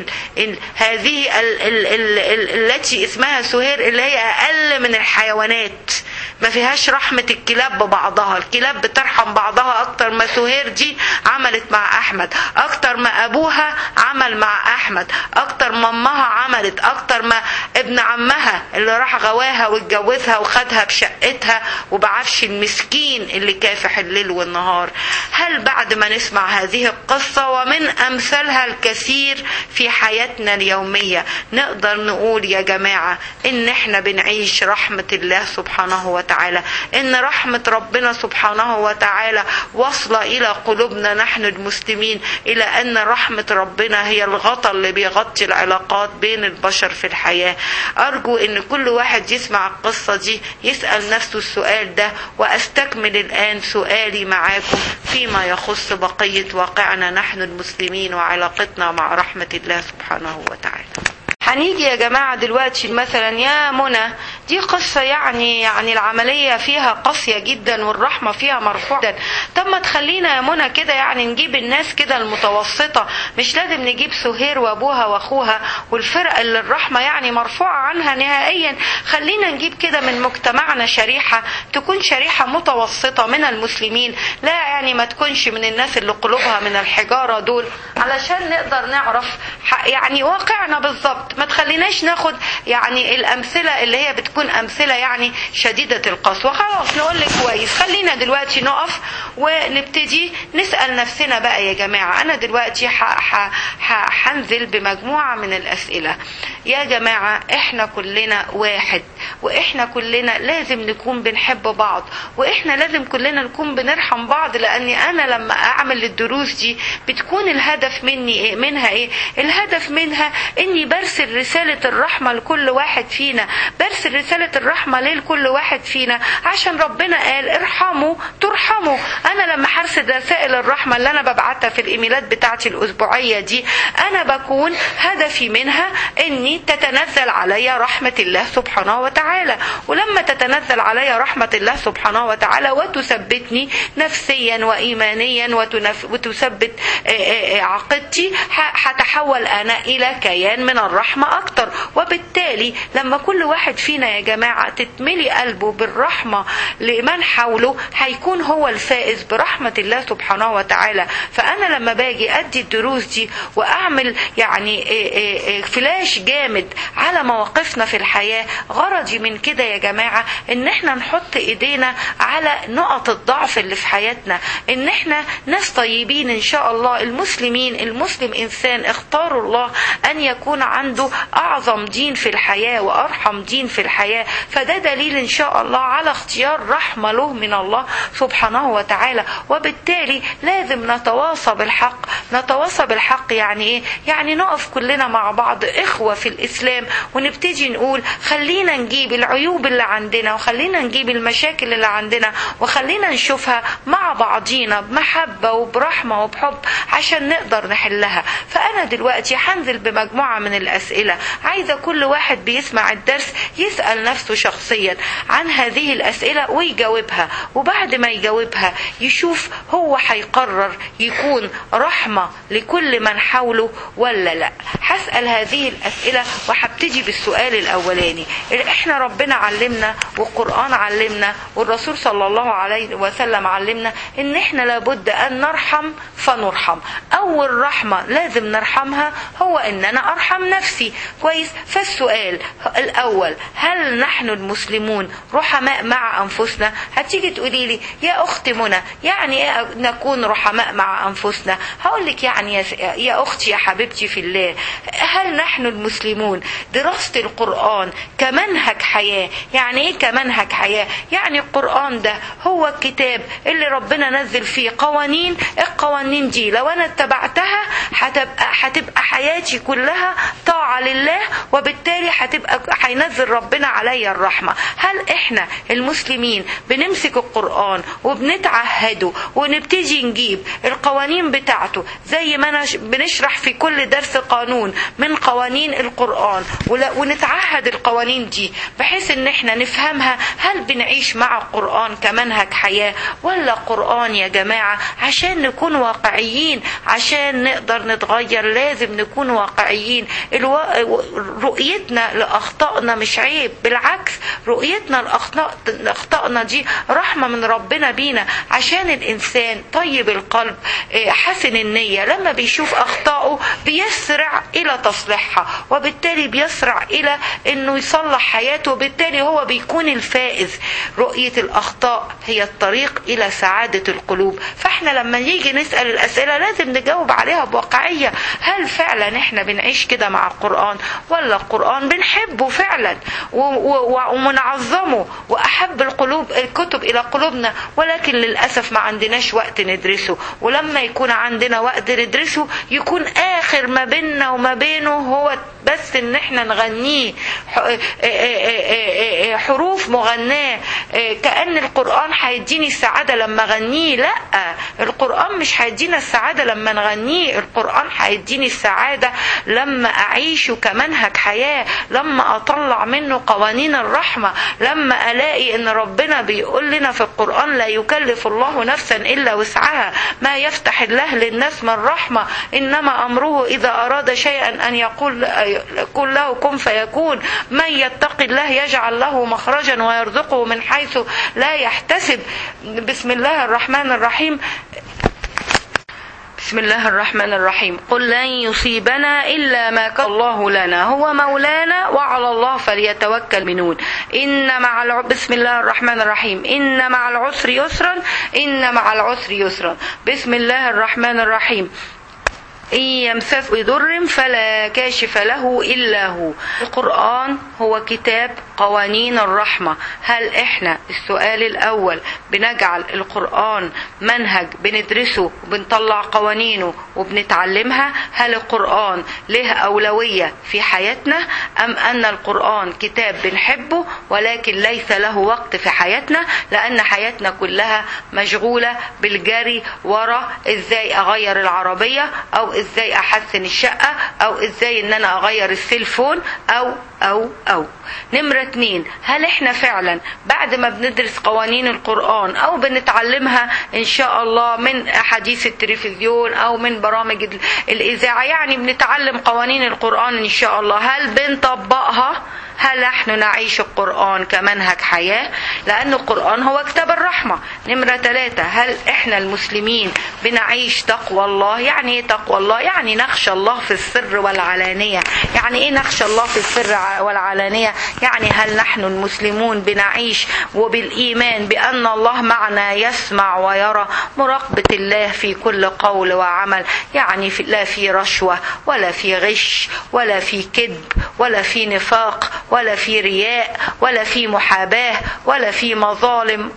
التي اسمها سهير اللي هي أقل من الحيوانات، ما فيهاش رحمة الكلاب ببعضها. الكلاب بترحم بعضها اكتر ما سهير دي عملت مع احمد، اكتر ما ابوها عمل مع احمد، اكتر ما امها عملت، اكتر ما ابن عمها اللي راح غواها واتجوزها وخدها بشقتها وبعفش المسكين اللي كافح الليل والنهار. هل بعد ما نسمع هذه القصة ومن امثالها الكثير في حياتنا اليومية نقدر نقول يا جماعة ان احنا بنعيش رحمة الله سبحانه وتعالى، ان رحمة ربنا سبحانه وتعالى واصلة الى قلوبنا نحن المسلمين، الى ان رحمة ربنا هي الغطاء اللي بيغطي العلاقات بين البشر في الحياة؟ ارجو ان كل واحد يسمع القصة دي يسأل نفسه السؤال ده، واستكمل الان سؤالي معاكم فيما يخص بقية واقعنا نحن المسلمين وعلاقتنا مع رحمة الله سبحانه وتعالى. هنيجي يا جماعة دلوقتي مثلا يا منى، دي قصة يعني العملية فيها قاسية جدا والرحمة فيها مرفوعة. طب ما تخلينا يا منى كده يعني نجيب الناس كده المتوسطة، مش لازم نجيب سهير وابوها واخوها والفرقة اللي الرحمة يعني مرفوعة عنها نهائيا. خلينا نجيب كده من مجتمعنا شريحة تكون شريحة متوسطة من المسلمين، لا يعني ما تكونش من الناس اللي قلوبها من الحجارة دول، علشان نقدر نعرف يعني واقعنا بالظبط. ما تخليناش ناخد يعني الامثله اللي هي بتكون امثله يعني شديده القسوه. خلاص نقول لك كويس، خلينا دلوقتي نقف ونبتدي نسال نفسنا بقى يا جماعه. انا دلوقتي هنزل بمجموعه من الاسئله. يا جماعه احنا كلنا واحد، واحنا كلنا لازم نكون بنحب بعض، واحنا لازم كلنا نكون بنرحم بعض، لاني انا لما اعمل الدروس دي بتكون الهدف منها ايه؟ الهدف منها اني برسل رسالة الرحمة لكل واحد فينا. برسل رسالة الرحمة لكل واحد فينا عشان ربنا قال ارحموا ترحموا. انا لما هرسل رسائل الرحمة اللي انا ببعتها في الايميلات بتاعتي الاسبوعية دي، انا بكون هدفي منها اني تتنزل علي رحمة الله سبحانه وتعالى. ولما تتنزل علي رحمة الله سبحانه وتعالى وتثبتني نفسيا وايمانيا وتثبت عقيدتي، هتحول انا الى كيان من الرحمة اكتر. وبالتالي لما كل واحد فينا يا جماعة تتملي قلبه بالرحمة لمن حوله، هيكون هو الفائز برحمة الله سبحانه وتعالى. فانا لما باجي ادي الدروس دي واعمل يعني فلاش جامد على مواقفنا في الحياة، غرضي من كده يا جماعة ان احنا نحط ايدينا على نقط الضعف اللي في حياتنا، ان احنا ناس طيبين ان شاء الله. المسلم انسان اختار الله ان يكون عنده اعظم دين في الحياة وارحم دين في الحياة، فده دليل ان شاء الله على اختيار رحمة له من الله سبحانه وتعالى. وبالتالي لازم نتواصى بالحق. نتواصى بالحق يعني ايه؟ يعني نقف كلنا مع بعض اخوة في الاسلام، ونبتدي نقول خلينا نجيب العيوب اللي عندنا، وخلينا نجيب المشاكل اللي عندنا، وخلينا نشوفها مع بعضينا بمحبة وبرحمة وبحب عشان نقدر نحلها. فانا دلوقتي هنزل بمجموعة من الاسئلة، عايزة كل واحد بيسمع الدرس يسأل نفسه شخصيا عن هذه الاسئلة ويجاوبها، وبعد ما يجاوبها يشوف هو هيقرر يكون رحمة لكل من حوله ولا لا. هسأل هذه الاسئلة وهبتدي بالسؤال الاولاني. احنا ربنا علمنا والقرآن علمنا والرسول صلى الله عليه وسلم علمنا ان احنا لابد ان نرحم فنرحم. اول رحمة لازم نرحمها هو ان انا ارحم نفسي. كويس؟ فالسؤال الاول، هل نحن المسلمون رحماء مع انفسنا؟ هتيجي تقولي لي يا اختي منى يعني ايه نكون رحماء مع انفسنا؟ هقول لك يعني يا اختي يا حبيبتي في الله، هل نحن المسلمون دراسة القرآن كمنهج حياة؟ يعني ايه كمنهج حياة؟ يعني القرآن ده هو الكتاب اللي ربنا نزل فيه قوانين، القوانين دي لو انا اتبعتها هتبقى حياتي كلها طاعة لله، وبالتالي هينزل ربنا عليا الرحمة. هل احنا المسلمين بنمسك القرآن وبنتعهده ونبتدي نجيب القوانين بتاعته زي ما بنشرح في كل درس قانون من قوانين القرآن، ونتعهد القوانين دي بحيث ان احنا نفهمها؟ هل بنعيش مع القرآن كمنهج حياة، ولا قرآن يا جماعة عشان نكون واقعيين واقعيين عشان نقدر نتغير. لازم نكون واقعيين. رؤيتنا لأخطائنا مش عيب، بالعكس رؤيتنا لأخطائنا دي رحمة من ربنا بينا، عشان الإنسان طيب القلب حسن النية لما بيشوف أخطائه بيسرع إلى تصليحها، وبالتالي بيسرع إلى أنه يصلح حياته، وبالتالي هو بيكون الفائز. رؤية الأخطاء هي الطريق إلى سعادة القلوب. فإحنا لما نيجي نسأل الأسئلة لازم نجاوب عليها بواقعية. هل فعلا إحنا بنعيش كده مع القرآن، ولا القرآن بنحبه فعلا ومنعظمه وأحب الكتب إلى قلوبنا، ولكن للأسف ما عندناش وقت ندرسه، ولما يكون عندنا وقت ندرسه يكون آخر ما بيننا وما بينه هو بس إن إحنا نغنيه حروف مغناة، كأن القرآن هيديني السعادة لما غنيه. لا، القرآن مش هيدينا السعادة لما نغنيه، القرآن هيديني السعادة لما أعيشه كمنهج حياة، لما أطلع منه قوانين الرحمة، لما ألاقي إن ربنا بيقول لنا في القرآن لا يكلف الله نفسا إلا وسعها، ما يفتح الله للناس من رحمة إنما أمره إذا أراد شيئا أن يقول له كن فيكون، من يتق الله يجعل له مخرجا ويرزقه من حيث لا يحتسب. بسم الله الرحمن الرحيم. بسم الله الرحمن الرحيم. قل لن يصيبنا إلا ما كتب الله لنا هو مولانا وعلى الله فليتوكل المؤمنون. بسم الله الرحمن الرحيم. إن مع العسر يسرا، إن مع العسر يسرا. بسم الله الرحمن الرحيم. إن يمسسك بضر فلا كاشف له إلا هو. القرآن هو كتاب قوانين الرحمة. هل إحنا السؤال الأول بنجعل القرآن منهج بندرسه وبنطلع قوانينه وبنتعلمها؟ هل القرآن له أولوية في حياتنا، أم أن القرآن كتاب بنحبه ولكن ليس له وقت في حياتنا، لأن حياتنا كلها مشغولة بالجري ورا إزاي أغير العربية، أو إزاي أحسن الشقة، أو إزاي إن أنا أغير السيلفون، أو نمرة 2، هل إحنا فعلا بعد ما بندرس قوانين القرآن أو بنتعلمها إن شاء الله من أحاديث التلفزيون أو من برامج الإذاعة، يعني بنتعلم قوانين القرآن إن شاء الله، هل بنطبقها؟ هل نحن نعيش القرآن كمنهج حياة؟ لأن القرآن هو كتاب الرحمة. نمرة 3، هل إحنا المسلمين بنعيش تقوى الله؟ يعني إيه تقوى الله؟ يعني نخشى الله في السر والعلانية. يعني إيه نخشى الله في السر والعلانية؟ يعني هل نحن المسلمون بنعيش وبالإيمان بأن الله معنا يسمع ويرى، مراقبة الله في كل قول وعمل، يعني لا في رشوة ولا في غش ولا في كذب ولا في نفاق ولا في رياء ولا في محاباة ولا في مظالم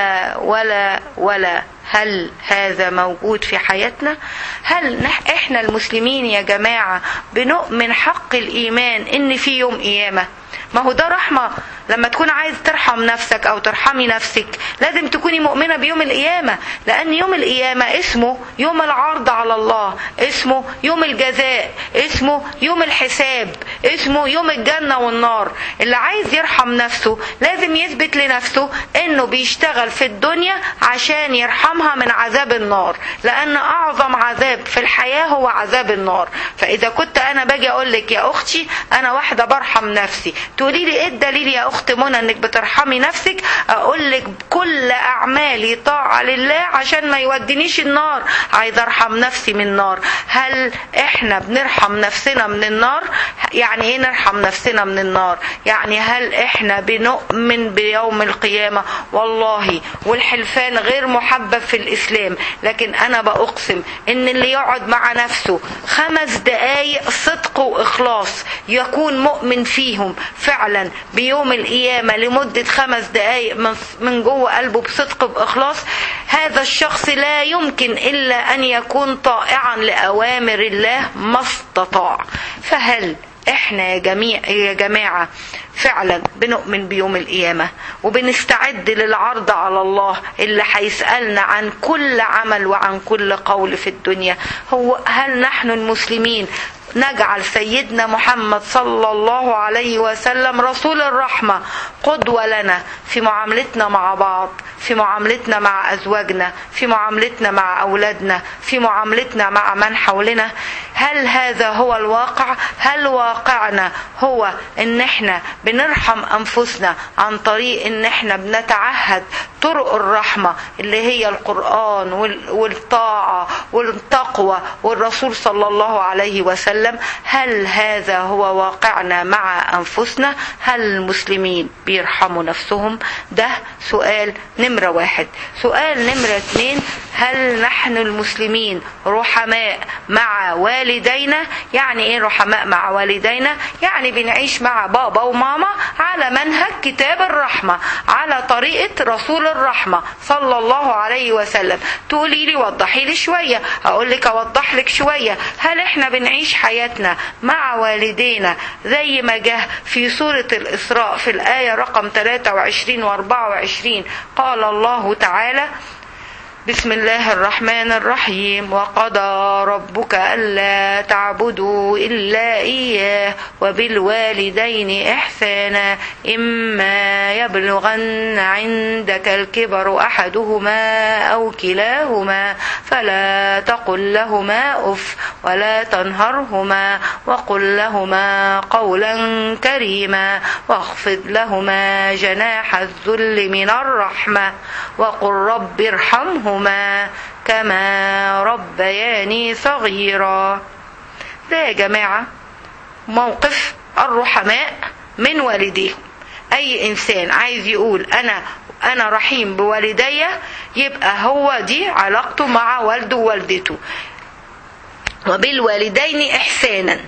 ولا. هل هذا موجود في حياتنا؟ هل احنا المسلمين يا جماعة بنؤمن حق الإيمان إن في يوم قيامة؟ ما هو ده رحمة. لما تكون عايز ترحم نفسك أو ترحمي نفسك لازم تكوني مؤمنة بيوم القيامة، لأن يوم القيامة اسمه يوم العرض على الله، اسمه يوم الجزاء، اسمه يوم الحساب، اسمه يوم الجنة والنار. اللي عايز يرحم نفسه لازم يثبت لنفسه إنه بيشتغل في الدنيا عشان يرحمها من عذاب النار، لأن أعظم عذاب في الحياة هو عذاب النار. فإذا كنت أنا باجي أقول لك يا أختي أنا واحدة برحم نفسي، تقولي لي إيه الدليل يا أخت منى إنك بترحمي نفسك؟ أقول لك كل أعمالي طاعة لله عشان ما يودينيش النار، عايز أرحم نفسي من النار. هل إحنا بنرحم نفسنا من النار؟ يعني إيه نرحم نفسنا من النار؟ يعني هل إحنا بنؤمن بيوم القيامة؟ والله والحلفان غير محبب في الإسلام، لكن أنا بأقسم إن اللي يقعد مع نفسه 5 دقايق صدق وإخلاص يكون مؤمن فيهم فعلا بيوم القيامة لمدة 5 دقايق من جوه قلبه بصدق بإخلاص، هذا الشخص لا يمكن إلا أن يكون طائعا لأوامر الله ما استطاع. فهل احنا يا جماعة فعلا بنؤمن بيوم القيامة وبنستعد للعرض على الله اللي هيسألنا عن كل عمل وعن كل قول في الدنيا؟ هل نحن المسلمين نجعل سيدنا محمد صلى الله عليه وسلم رسول الرحمة قدوة لنا في معاملتنا مع بعض، في معاملتنا مع أزواجنا، في معاملتنا مع أولادنا، في معاملتنا مع من حولنا. هل هذا هو الواقع؟ هل واقعنا هو ان احنا بنرحم انفسنا عن طريق ان احنا بنتعهد طرق الرحمة اللي هي القرآن والطاعة والتقوى والرسول صلى الله عليه وسلم؟ هل هذا هو واقعنا مع أنفسنا؟ هل المسلمين بيرحموا نفسهم؟ ده سؤال نمرة 1. سؤال نمرة 2: هل نحن المسلمين رحماء مع والدينا؟ يعني ايه رحماء مع والدينا؟ يعني بنعيش مع بابا وماما على منهج كتاب الرحمة، على طريقة رسول الرحمة صلى الله عليه وسلم. تقولي لي وضحي لي شوية، اقول لك اوضح لك شوية. هل احنا بنعيش حياتنا مع والدينا زي ما جه في سورة الإسراء في الآية رقم 23 و 24؟ قال الله تعالى: بسم الله الرحمن الرحيم: وقضى ربك ألا تعبدوا إلا إياه وبالوالدين إحسانا إما يبلغن عندك الكبر أحدهما أو كلاهما فلا تقل لهما أف ولا تنهرهما وقل لهما قولا كريما واخفض لهما جناح الذل من الرحمة وقل رب ارحمهما كما ربياني صغيرا. ده يا جماعة موقف الرحماء من والديهم. أي إنسان عايز يقول أنا رحيم بوالدي، يبقى هو دي علاقته مع والده ووالدته. وبالوالدين إحسانا،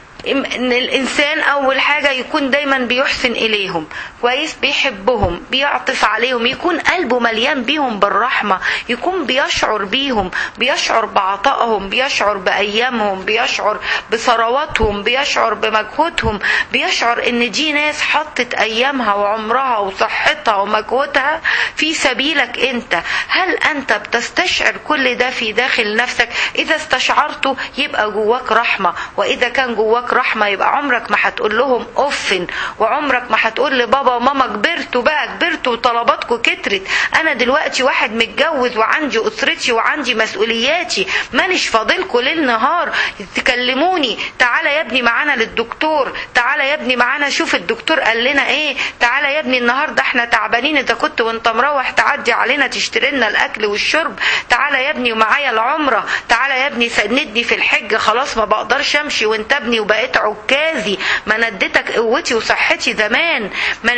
ان الانسان اول حاجة يكون دايما بيحسن اليهم، كويس، بيحبهم، بيعطف عليهم، يكون قلبه مليان بيهم بالرحمة، يكون بيشعر بيهم، بيشعر بعطائهم، بيشعر بايامهم، بيشعر بثرواتهم، بيشعر بمجهودهم، بيشعر ان دي ناس حطت ايامها وعمرها وصحتها ومجهودها في سبيلك انت. هل انت بتستشعر كل ده في داخل نفسك؟ اذا استشعرته يبقى جواك رحمة، واذا كان جواك رحمة يبقى عمرك ما هتقول لهم أفن، وعمرك ما هتقول لبابا وماما كبرتوا بقى، كبرتوا وطلباتكم كترت، أنا دلوقتي واحد متجوز وعندي أسرتي وعندي مسؤولياتي، مانيش فاضلكم ليل نهار تكلموني تعالى يا ابني معانا للدكتور، تعالى يا ابني معانا شوف الدكتور قال لنا ايه، تعالى يا ابني النهارده احنا تعبانين، اذا كنت وانت مروح تعدي علينا تشتري لنا الاكل والشرب، تعالى يا ابني ومعايا العمره، تعالى يا ابني سندني في الحج، خلاص ما بقدرش امشي وانت ابني وبقيت عكازي، ما نديتك قوتي وصحتي زمان.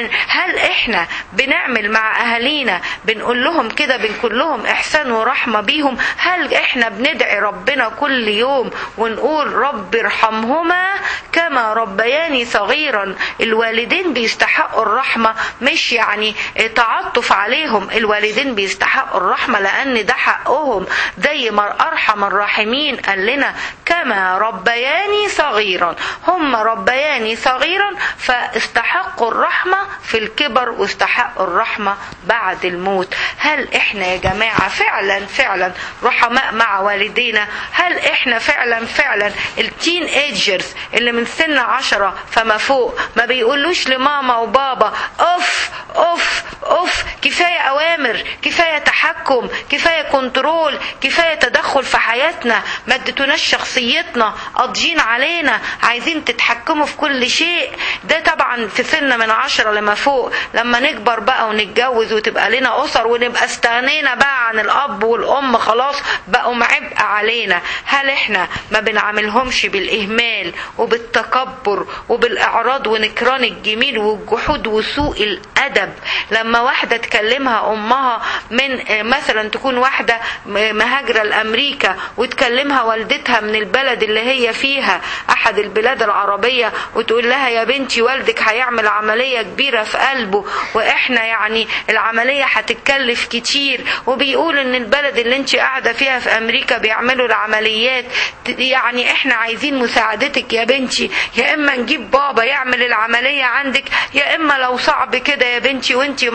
هل احنا بنعمل مع اهالينا بنقول لهم كده، بنقول لهم احسان ورحمه بيهم؟ هل احنا بندعي ربنا كل يوم ونقول رب ارحمهما كما ربياني صغيرا؟ الوالدين بيستحقوا الرحمة، مش يعني تعطف عليهم، الوالدين بيستحقوا الرحمة لأن ده حقهم، زي ما أرحم الراحمين قال لنا كما ربياني صغيرا، هم ربياني صغيرا فاستحقوا الرحمة في الكبر واستحقوا الرحمة بعد الموت. هل احنا يا جماعة فعلا رحماء مع والدينا؟ هل احنا فعلا التين ايجرز اللي من سن 10 فما فوق ما بيقولوش لماما وبابا اوف اوف اوف، كفاية اوامر، كفاية تحكم، كفاية كنترول، كفاية تدخل في حياتنا، ما اديتوناش شخصيتنا، قاضيين علينا، عايزين تتحكموا في كل شيء؟ ده طبعا في سن من 10 لما فوق. لما نكبر بقى ونتجوز وتبقى لنا اسر ونبقى استغنينا بقى عن الاب والام، خلاص بقوا عبء علينا، هل احنا ما بنعملهمش بالاهمال وبالتكبر وبالاعراض ونكران الجميل والجحود وسوء الادب؟ لما واحده تكلمها امها، من مثلا تكون واحده مهاجره لامريكا وتكلمها والدتها من البلد اللي هي فيها، احد البلاد العربيه، وتقول لها يا بنتي والدك هيعمل عمليه كبيره في قلبه، واحنا يعني العمليه هتتكلف كتير، وبيقول ان البلد اللي انت قاعده فيها في امريكا بيعملوا العمليات، يعني احنا عايزين مساعدتك يا بنتي، يا اما نجيب بابا يعمل العمليه عندك، يا اما لو صعب كده يا بنتي وانت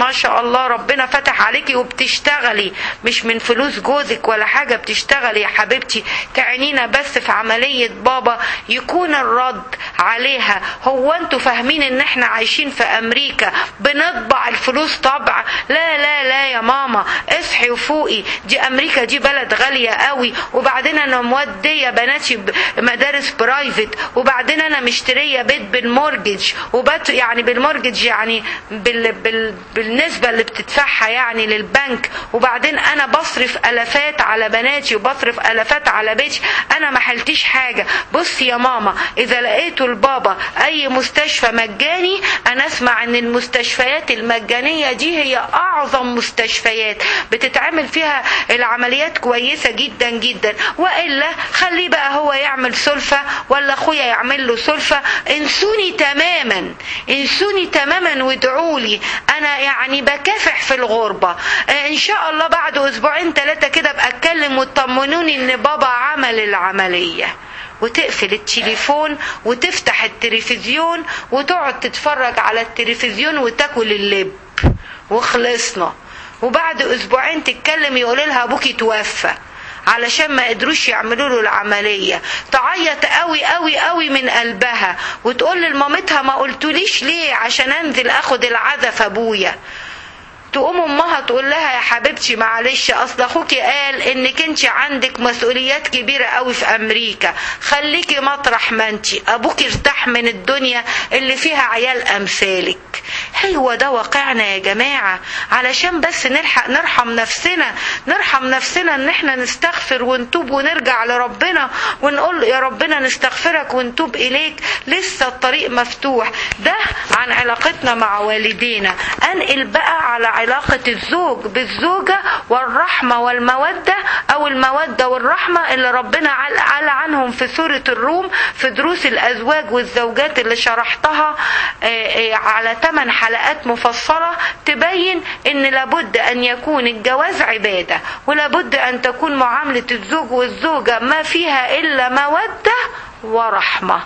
ما شاء الله ربنا فتح عليكي وبتشتغلي مش من فلوس جوزك ولا حاجة، بتشتغلي يا حبيبتي، تعنينا بس في عملية بابا، يكون الرد عليها هو انتوا فاهمين ان احنا عايشين في امريكا بنطبع الفلوس طبع؟ لا لا لا يا ماما، اصحي وفوقي، دي امريكا دي بلد غالية قوي، وبعدين انا مودية بناتي مدارس برايفت، وبعدين انا مشترية بيت بالمورجج، يعني بالمورجج يعني بالنسبة اللي بتدفعها يعني للبنك، وبعدين انا بصرف الافات على بناتي وبصرف الافات على بيتي، انا ما حلتش حاجة. بصي يا ماما، اذا لقيتوا البابا اي مستشفى مجاني، انا اسمع ان المستشفيات المجانية دي هي اعظم مستشفيات بتتعمل فيها العمليات كويسة جدا جدا، والا خليه بقى هو يعمل سلفة ولا اخويا يعمل له سلفة. انسوني تماما، انسوني تماما وادعولي، انا يعني بكافح في الغربة. ان شاء الله بعد اسبوعين 3 كده ابقى اتكلم وتطمنوني ان بابا عمل العملية. وتقفل التليفون وتفتح التلفزيون وتقعد تتفرج على التلفزيون وتاكل اللب وخلصنا. وبعد اسبوعين تتكلم يقول لها ابوكي توفى علشان ما قدروش يعملوا له العملية، تعيط قوي قوي قوي من قلبها وتقول لمامتها ما قلتوليش ليه عشان انزل اخد العزا في ابويا. تقوم امها تقول لها يا حبيبتي معلش، اصل اخوكي قال انك انت عندك مسؤوليات كبيرة قوي في امريكا، خليكي مطرح ما انت، ابوكي ارتاح من الدنيا اللي فيها عيال امثالك. هو ده واقعنا يا جماعة، علشان بس نلحق نرحم نفسنا ان احنا نستغفر ونتوب ونرجع لربنا ونقول يا ربنا نستغفرك ونتوب اليك، لسه الطريق مفتوح. ده عن علاقتنا مع والدينا. انقل بقى على علاقة الزوج بالزوجة والرحمة والمودة، او المودة والرحمة اللي ربنا قال عنهم في سورة الروم في دروس الازواج والزوجات اللي شرحتها على 8 حلقات مفصلة، تبين ان لابد ان يكون الجواز عبادة، ولابد ان تكون معاملة الزوج والزوجة ما فيها الا مودة ورحمة.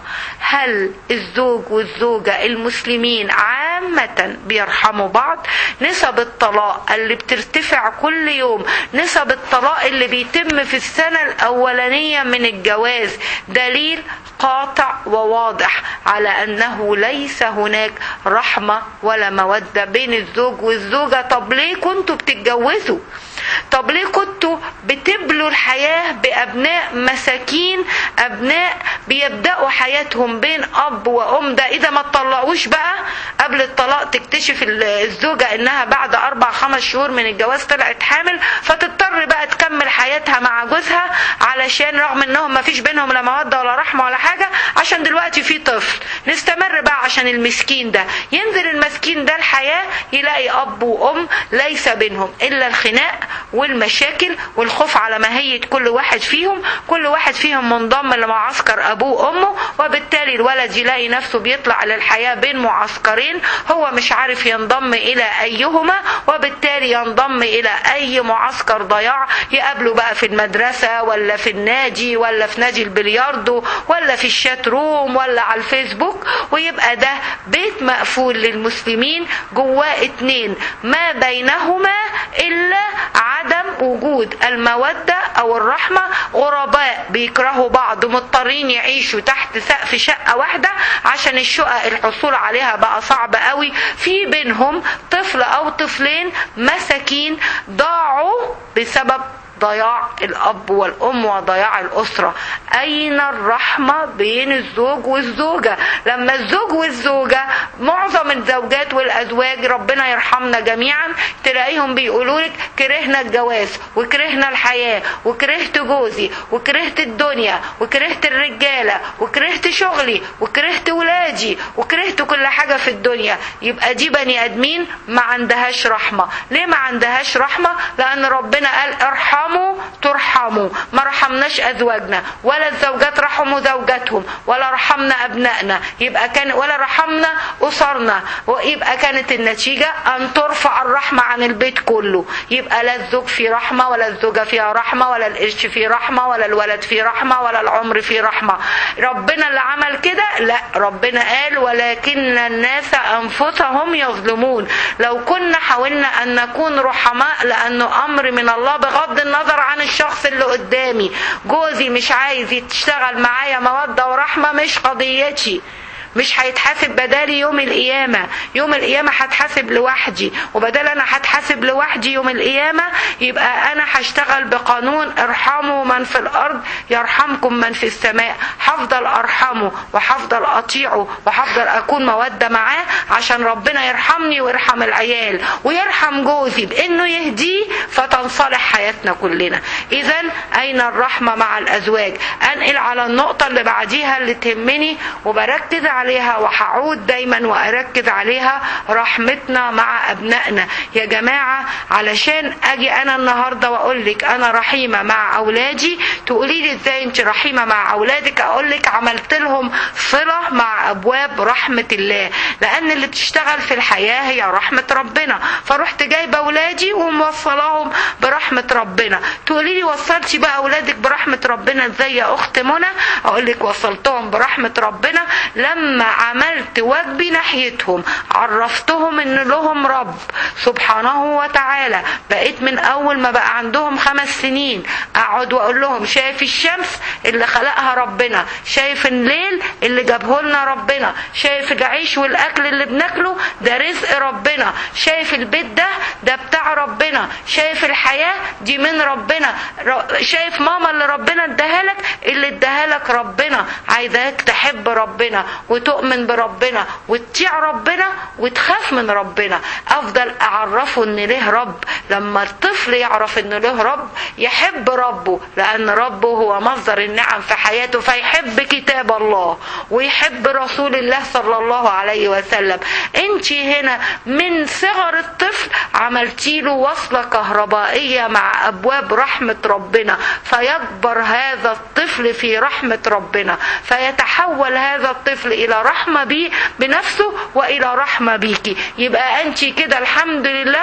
هل الزوج والزوجة المسلمين عامة بيرحموا بعض؟ نسب الطلاق اللي بترتفع كل يوم، نسب الطلاق اللي بيتم في السنة الأولانية من الجواز، دليل قاطع وواضح على أنه ليس هناك رحمة ولا مودة بين الزوج والزوجة. طب ليه كنتوا بتتجوزوا؟ طب ليه كنتوا بتبلوا الحياة بأبناء مساكين، أبناء بيبدأوا حياتهم بين أب وأم؟ ده إذا ما تطلقوش بقى قبل الطلاق تكتشف الزوجة إنها بعد 4-5 شهور من الجواز طلعت حامل، فتضطر بقى تكمل حياتها مع جوزها، علشان رغم إنهم ما فيش بينهم لا مودة ولا رحمة ولا حاجة، عشان دلوقتي في طفل. نستمر بقى عشان المسكين ده ينزل، المسكين ده الحياة يلاقي أب وأم ليس بينهم إلا الخناق والمشاكل والخوف على ماهية كل واحد فيهم، كل واحد فيهم منضم لمعسكر أبوه وأمه، وبالتالي الولد يلاقي نفسه بيطلع للحياة بين معسكرين، هو مش عارف ينضم إلى أيهما، وبالتالي ينضم إلى أي معسكر ضياع يقابله بقى في المدرسة ولا في النادي ولا في نادي البلياردو ولا في الشات روم ولا على الفيسبوك، ويبقى ده بيت مقفول للمسلمين جواه 2 ما بينهما إلا عدم وجود المودة أو الرحمة. غرباء بيكرهوا بعض، مضطرين يعيشوا تحت سقف شقة واحدة عشان الشقق الحصول عليها بقى صعب قوي. في بينهم طفل أو طفلين مساكين ضاعوا بسبب ضياع الأب والأم وضياع الأسرة. أين الرحمة بين الزوج والزوجة؟ لما الزوج والزوجة، معظم الزوجات والأزواج ربنا يرحمنا جميعا، تلاقيهم بيقولولك كرهنا الجواز وكرهنا الحياة وكرهت جوزي وكرهت الدنيا وكرهت الرجالة وكرهت شغلي وكرهت ولادي وكرهت كل حاجة في الدنيا. يبقى دي بني آدمين ما عندهاش رحمة. ليه ما عندهاش رحمة؟ لأن ربنا قال ارحموا ترحموا، ما رحمناش ازواجنا، ولا الزوجات رحموا زوجاتهم، ولا رحمنا ابنائنا، يبقى كان ولا رحمنا اسرنا، ويبقى كانت النتيجة ان ترفع الرحمة عن البيت كله. يبقى لا الزوج فيه رحمة، ولا الزوجة فيها رحمة، ولا القرش فيه رحمة، ولا الولد فيه رحمة، ولا العمر فيه رحمة. ربنا اللي عمل كده؟ لا، ربنا قال ولكن الناس انفسهم يظلمون. لو كنا حاولنا ان نكون رحماء لانه امر من الله، بغض النظر عن الشخص اللي قدامي، جوزي مش عايز يشتغل معايا مودة ورحمة، مش قضيتي، مش هيتحاسب بدالي يوم القيامة. يوم القيامة هتحاسب لوحدي، وبدال انا هتحاسب لوحدي يوم القيامة، يبقى انا هشتغل بقانون ارحموا من في الارض يرحمكم من في السماء. هفضل ارحمه وهفضل اطيعه وهفضل اكون مودة معاه عشان ربنا يرحمني ويرحم العيال ويرحم جوزي بانه يهديه فتنصلح حياتنا كلنا. اذا اين الرحمة مع الازواج؟ انقل على النقطة اللي بعديها اللي تهمني وبركز عليها وهعود دايما واركز عليها، رحمتنا مع ابنائنا. يا جماعة علشان اجي انا النهاردة واقول لك انا رحيمة مع اولادي، تقولي لي ازاي انت رحيمة مع اولادك؟ اقول لك عملت لهم صلة مع ابواب رحمة الله، لان اللي بتشتغل في الحياة هي رحمة ربنا، فرحت جايبة اولادي وموصلاهم برحمة ربنا. تقولي لي وصلتي بقى اولادك برحمة ربنا ازاي يا اخت منى؟ اقول لك وصلتهم برحمة ربنا لما عملت واجبي ناحيتهم، عرفتهم ان لهم رب سبحانه وتعالى. بقيت من اول ما بقى عندهم 5 سنين اقعد واقول لهم شايف الشمس اللي خلقها ربنا، شايف الليل اللي جابه لنا ربنا، شايف العيش والاكل اللي بناكله ده رزق ربنا، شايف البيت ده بتاع ربنا، شايف الحياة دي من ربنا، شايف ماما اللي ربنا اداهالك اللي اداهالك ربنا. عايزاك تحب ربنا وتؤمن بربنا وتطيع ربنا وتخاف من ربنا. افضل اعرفه ان له رب. لما الطفل يعرف ان له رب يحب ربه، لان ربه هو مصدر النعم في حياته، فيحب كتاب الله ويحب رسول الله صلى الله عليه وسلم. انت هنا من صغر الطفل عملتي له وصلة كهربائية مع ابواب رحمة ربنا، فيكبر هذا الطفل في رحمة ربنا، فيتحول هذا الطفل الى رحمة بيه بنفسه والى رحمة بيكي. يبقى انت كده الحمد لله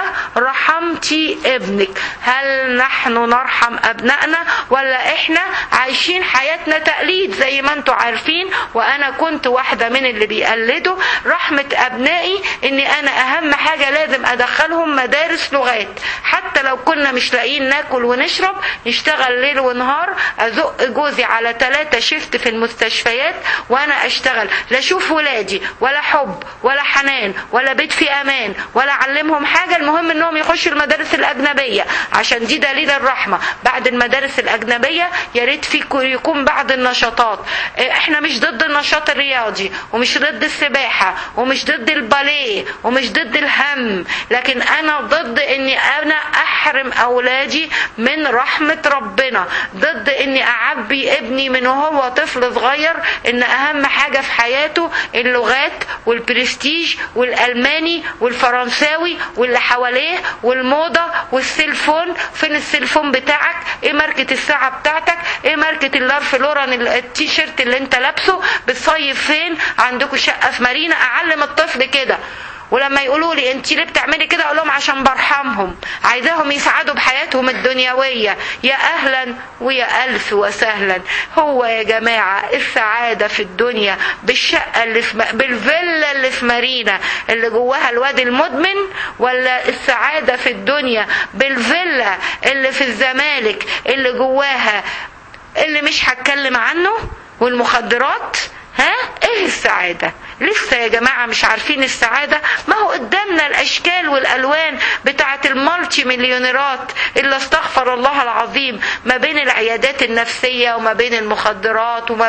رحمتي ابنك. هل نحن نرحم ابنائنا ولا احنا عايشين حياتنا تقليد زي ما انتوا عارفين؟ وانا كنت واحدة من اللي بيقلدوا رحمة ابنائي، اني انا اهم حاجة لازم ادخلهم مدارس لغات، حتى لو كنا مش لاقيين ناكل ونشرب نشتغل ليل ونهار، ازق جوزي على 3 شيفت في المستشفيات وانا اشتغل، لا اشوف ولادي ولا حب ولا حنان ولا بيت في امان ولا اعلمهم حاجة. المهم انهم يخشوا المدارس الاجنبية، عشان دي دليل الرحمة. بعد المدارس الاجنبية يا ريت في يكون بعض النشاطات. احنا مش ضد النشاط الرياضي ومش ضد السباحة ومش ضد الباليه ومش ضد الهم، لكن انا ضد اني انا احرم اولادي من رحمة ربنا، ضد اني اعبي ابني من وهو طفل صغير ان اهم حاجة في حياته اللغات والبرستيج والالماني والفرنساوي واللي حواليه والموضة والسيلفون. فين السيلفون بتاعك؟ ايه ماركة الساعة بتاعتك؟ ايه ماركة اللارف لوران التيشيرت اللي انت لابسه؟ بتصيف فين؟ عندكم شقة في مارينا؟ اعلم الطفل كده. ولما يقولوا لي انت ليه بتعملي كده اقول لهم عشان برحمهم، عايزاهم يسعدوا بحياتهم الدنيويه. يا اهلا ويا الف وسهلا. هو يا جماعه السعاده في الدنيا بالشقه اللي في بالفيلا اللي في مارينا اللي جواها الواد المدمن، ولا السعاده في الدنيا بالفيلا اللي في الزمالك اللي جواها اللي مش هتكلم عنه والمخدرات؟ ها ايه السعادة؟ لسه يا جماعة مش عارفين السعادة؟ ما هو قدامنا الاشكال والالوان بتاعة المالتي مليونيرات اللي استغفر الله العظيم ما بين العيادات النفسية وما بين المخدرات وما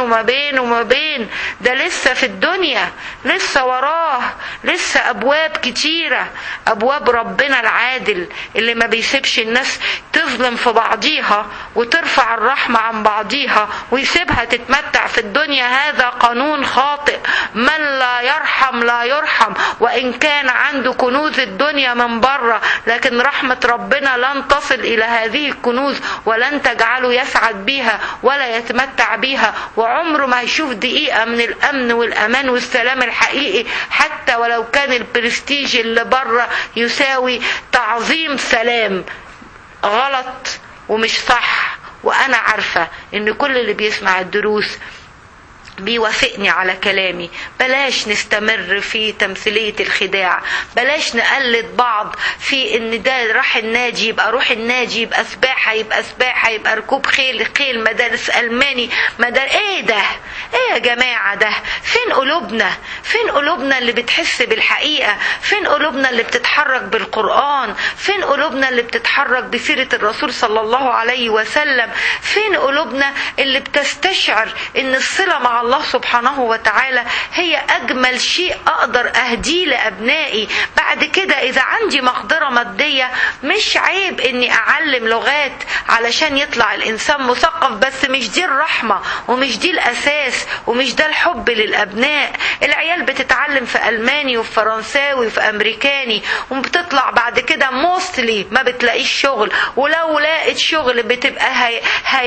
بين ده لسه في الدنيا، لسه وراه لسه ابواب كتيرة، ابواب ربنا العادل اللي ما بيسيبش الناس تظلم في بعضيها وترفع الرحمة عن بعضيها ويسيبها تتمتع في الدنيا. هذا قانون خاطئ من لا يرحم لا يرحم، وإن كان عنده كنوز الدنيا من بره، لكن رحمة ربنا لن تصل إلى هذه الكنوز ولن تجعله يسعد بيها ولا يتمتع بيها، وعمره ما هيشوف دقيقة من الأمن والأمان والسلام الحقيقي، حتى ولو كان البرستيج اللي بره يساوي تعظيم سلام. غلط ومش صح. وأنا عارفة إن كل اللي بيسمع الدروس بيوافقني على كلامي. بلاش نستمر في تمثيلية الخداع، بلاش نقلد بعض في ان ده راح النادي يبقى روح النادي، يبقى سباحة يبقى سباحة، يبقى ركوب خيل، مدارس ألماني، ايه ده؟ ايه يا جماعة ده؟ فين قلوبنا؟ فين قلوبنا اللي بتحس بالحقيقة؟ فين قلوبنا اللي بتتحرك بالقرآن؟ فين قلوبنا اللي بتتحرك بسيرة الرسول صلى الله عليه وسلم؟ فين قلوبنا اللي بتستشعر ان الصلة مع الله سبحانه وتعالى هي أجمل شيء أقدر أهديه لأبنائي؟ بعد كده إذا عندي مقدرة مادية مش عيب إني أعلم لغات علشان يطلع الإنسان مثقف، بس مش دي الرحمة ومش دي الأساس ومش ده الحب للأبناء. العيال بتتعلم في ألماني وفي فرنساوي وفي أمريكاني، وبتطلع بعد كده موستلي ما بتلاقيش شغل، ولو لقيت شغل بتبقى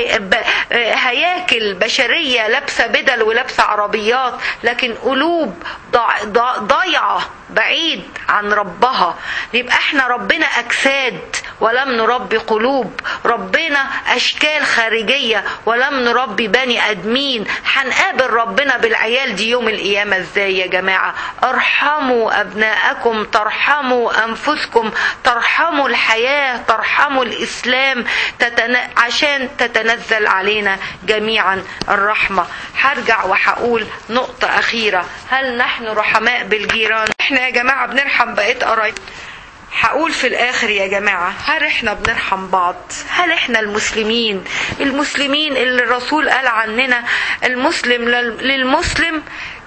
هياكل بشرية لابسة بدل ولابسة عربيات، لكن قلوب ضايعة بعيد عن ربها. يبقى احنا ربنا أجساد ولم نربي قلوب، ربنا أشكال خارجية ولم نربي بني أدمين. هنقابل ربنا بالعيال دي يوم القيامة ازاي يا جماعة؟ ارحموا أبناءكم ترحموا أنفسكم، ترحموا الحياة، ترحموا الإسلام، عشان تتنزل علينا جميعا الرحمة. هرجع وهقول نقطة أخيرة: هل نحن رحماء بالجيران؟ احنا يا جماعة بنرحم بقيت قرايب. هقول في الآخر يا جماعة، هل احنا بنرحم بعض؟ هل احنا المسلمين اللي الرسول قال عننا المسلم للمسلم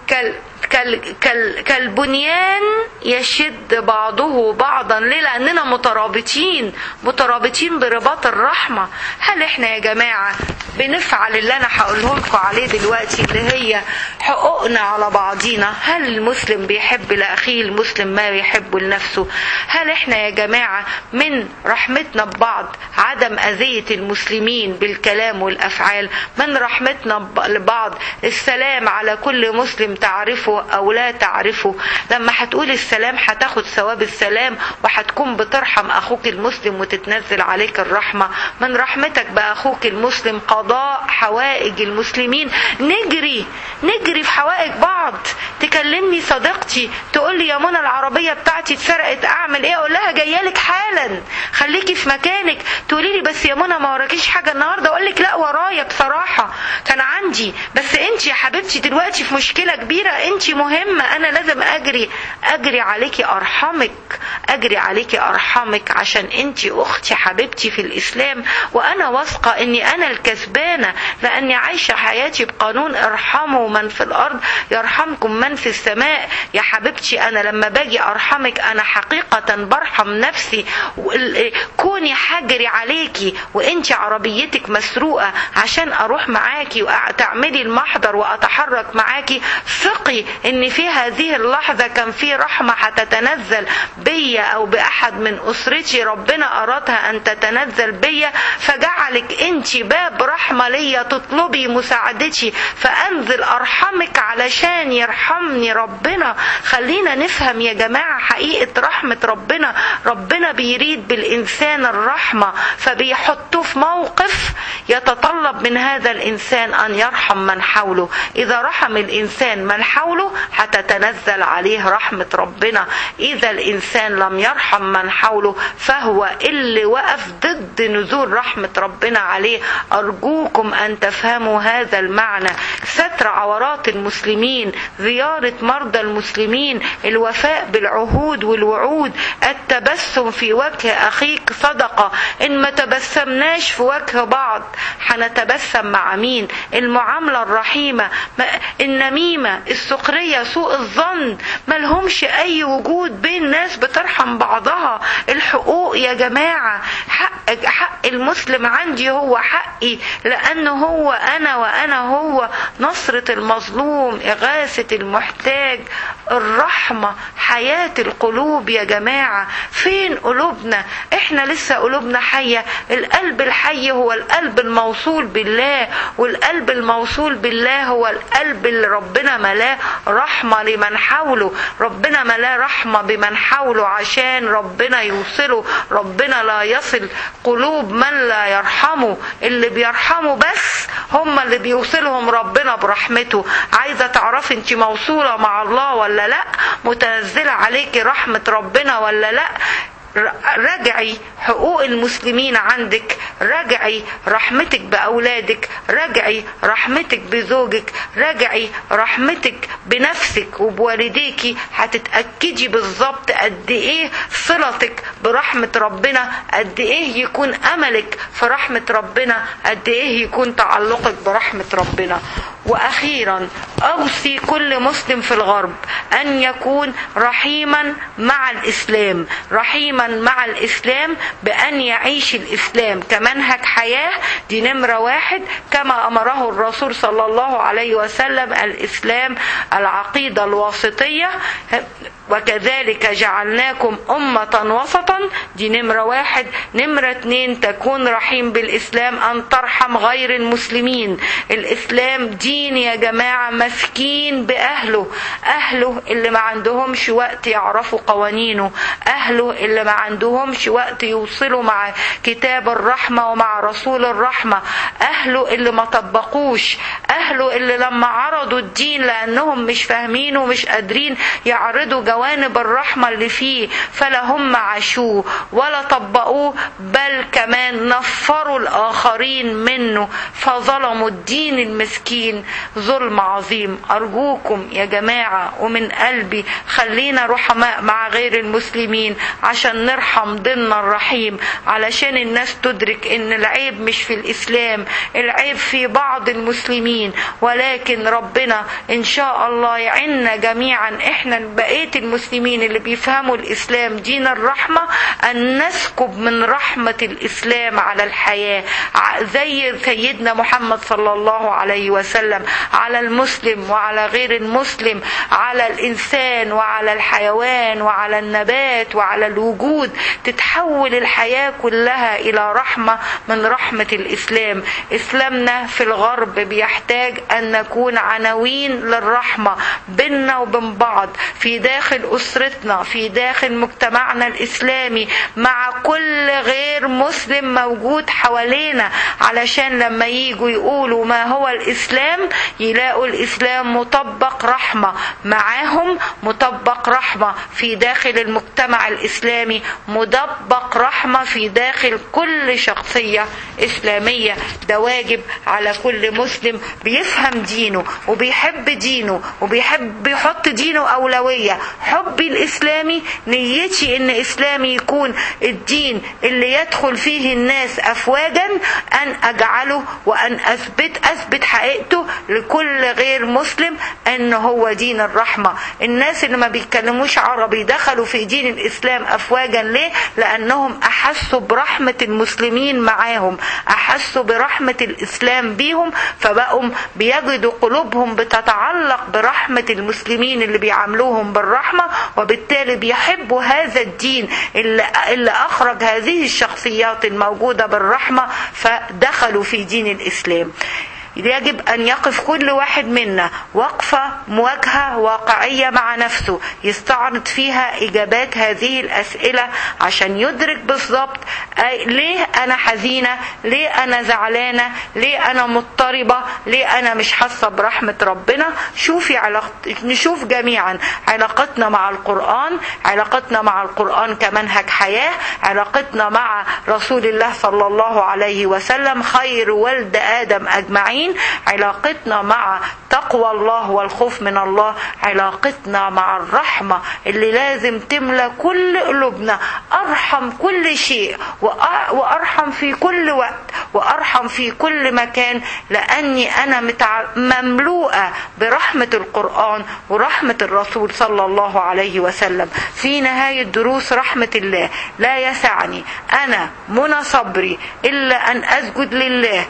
كالبنيان يشد بعضه بعضا؟ ليه؟ لأننا مترابطين برباط الرحمة. هل احنا يا جماعة بنفعل اللي انا هقوله لكم عليه دلوقتي، اللي هي حقوقنا على بعضينا؟ هل المسلم بيحب لأخيه المسلم ما يحب لنفسه؟ هل احنا يا جماعة من رحمتنا ببعض عدم أذية المسلمين بالكلام والأفعال؟ من رحمتنا لبعض السلام على كل مسلم تعرفه أو لا تعرفه؟ لما هتقول السلام هتاخد ثواب السلام، وهتكون بترحم أخوك المسلم وتتنزل عليك الرحمة. من رحمتك بأخوك المسلم قضاء حوائج المسلمين. نجري في حوائج بعض. تكلمني صديقتي تقول لي يا منى العربية بتاعتي اتسرقت، أعمل إيه؟ أقول لها جايالك حالا، خليكي في مكانك. تقولي لي بس يا منى ما وراكيش حاجة النهاردة؟ أقول لك لا ورايا بصراحة، كان عندي، بس أنت يا حبيبتي دلوقتي في مشكلة كبيرة، أنت مهمة، أنا لازم أجري عليكي أرحمك عشان أنت أختي حبيبتي في الإسلام، وأنا واثقة أني أنا الكسبانة لأني عايشة حياتي بقانون ارحموا من في الأرض يرحمكم من في السماء. يا حبيبتي أنا لما باجي أرحمك أنا حقيقة برحم نفسي. كوني حجري عليكي وأنت عربيتك مسروقة عشان أروح معاكي وتعملي المحضر وأتحرك معاكي، ثقي ان في هذه اللحظة كان في رحمة هتتنزل بيا او باحد من اسرتي، ربنا ارادها ان تتنزل بيا، فجعلك انت باب رحمة ليا تطلبي مساعدتي، فانزل ارحمك علشان يرحمني ربنا. خلينا نفهم يا جماعة حقيقة رحمة ربنا. ربنا بيريد بالانسان الرحمة، فبيحطه في موقف يتطلب من هذا الانسان ان يرحم من حوله. اذا رحم الانسان من حوله هتتنزل عليه رحمة ربنا. إذا الإنسان لم يرحم من حوله فهو اللي وقف ضد نزول رحمة ربنا عليه. أرجوكم أن تفهموا هذا المعنى. ستر عورات المسلمين، زيارة مرضى المسلمين، الوفاء بالعهود والوعود، التبسم في وجه أخيك صدقة. إن ما تبسمناش في وجه بعض هنتبسم مع مين؟ المعاملة الرحيمة، النميمة، السخرية، سوء الظن ملهمش اي وجود بين ناس بترحم بعضها. الحقوق يا جماعة، حق المسلم عندي هو حقي، لانه هو انا وانا هو، نصرة المظلوم، اغاثة المحتاج، الرحمة، حياة القلوب يا جماعة. فين قلوبنا؟ احنا لسه قلوبنا حية. القلب الحي هو القلب الموصول بالله، والقلب الموصول بالله هو القلب اللي ربنا ملاه رحمة لمن حوله. ربنا ملاه رحمة بمن حوله عشان ربنا يوصله. ربنا لا يصل قلوب من لا يرحمه، اللي بيرحموا بس هم اللي بيوصلهم ربنا برحمته. عايزة تعرفي انت موصولة مع الله ولا لا؟ متنزلة عليكي رحمة ربنا ولا لا؟ راجعي حقوق المسلمين عندك، راجعي رحمتك بأولادك، راجعي رحمتك بزوجك، راجعي رحمتك بنفسك وبوالديكي. هتتأكدي بالظبط قد ايه صلتك برحمة ربنا، قد ايه يكون املك في رحمة ربنا، قد ايه يكون تعلقك برحمة ربنا. واخيرا اوصي كل مسلم في الغرب ان يكون رحيما مع الاسلام، رحيما مع الاسلام بان يعيش الاسلام كمنهج حياة. دي نمرة 1 كما امره الرسول صلى الله عليه وسلم، الاسلام العقيدة الواسطية، وكذلك جعلناكم أمة وسطا. دي نمرة 1. نمرة 2 تكون رحيم بالإسلام أن ترحم غير المسلمين. الإسلام دين يا جماعة مسكين بأهله، أهله اللي ما عندهمش وقت يعرفوا قوانينه، أهله اللي ما عندهمش وقت يوصلوا مع كتاب الرحمة ومع رسول الرحمة، أهله اللي ما طبقوش، أهله اللي لما عرضوا الدين لأنهم مش فاهمين ومش قادرين يعرضوا جوانب الرحمة اللي فيه، فلا هم عاشوه ولا طبقوه، بل كمان نفروا الآخرين منه، فظلموا الدين المسكين ظلم عظيم. أرجوكم يا جماعة ومن قلبي خلينا رحماء مع غير المسلمين عشان نرحم ضمن الرحيم، علشان الناس تدرك ان العيب مش في الإسلام، العيب في بعض المسلمين. ولكن ربنا إن شاء الله يعيننا جميعا احنا بقية المسلمين اللي بيفهموا الإسلام دين الرحمة أن نسكب من رحمة الإسلام على الحياة، زي سيدنا محمد صلى الله عليه وسلم، على المسلم وعلى غير المسلم، على الإنسان وعلى الحيوان وعلى النبات وعلى الوجود. تتحول الحياة كلها إلى رحمة من رحمة الإسلام. إسلامنا في الغرب بيحتاج أن نكون عناوين للرحمة بيننا وبين بعض، في داخل أسرتنا، في داخل مجتمعنا الإسلامي، مع كل غير مسلم موجود حوالينا، علشان لما ييجوا يقولوا ما هو الإسلام يلاقوا الإسلام مطبق رحمة معاهم، مطبق رحمة في داخل المجتمع الإسلامي، مطبق رحمة في داخل كل شخصية إسلامية. ده واجب على كل مسلم بيفهم دينه وبيحب دينه وبيحب يحط دينه أولوية. حبي الإسلامي، نيتي إن إسلامي يكون الدين اللي يدخل فيه الناس أفواجا، أن أجعله وأن أثبت حقيقته لكل غير مسلم أن هو دين الرحمة. الناس اللي ما بيتكلموش عربي دخلوا في دين الإسلام أفواجا، ليه؟ لأنهم أحسوا برحمة المسلمين معاهم، أحسوا برحمة الإسلام بيهم، فبقوا بيجدوا قلوبهم بتتعلق برحمة المسلمين اللي بيعاملوهم بالرحمة، وبالتالي بيحبوا هذا الدين اللي أخرج هذه الشخصيات الموجودة بالرحمة، فدخلوا في دين الإسلام. يجب أن يقف كل واحد منا وقفة مواجهة واقعية مع نفسه، يستعرض فيها إجابات هذه الأسئلة عشان يدرك بالضبط ليه أنا حزينة، ليه أنا زعلانة، ليه أنا مضطربة، ليه أنا مش حاسة برحمة ربنا. نشوف جميعا علاقتنا مع القرآن، علاقتنا مع القرآن كمنهج حياة، علاقتنا مع رسول الله صلى الله عليه وسلم خير ولد آدم أجمعين، علاقتنا مع تقوى الله والخوف من الله، علاقتنا مع الرحمة اللي لازم تملى كل قلوبنا. أرحم كل شيء وأرحم في كل وقت وأرحم في كل مكان، لأني أنا مملوءة برحمة القرآن ورحمة الرسول صلى الله عليه وسلم. في نهاية دروس رحمة الله لا يسعني أنا منى صبري إلا أن أسجد لله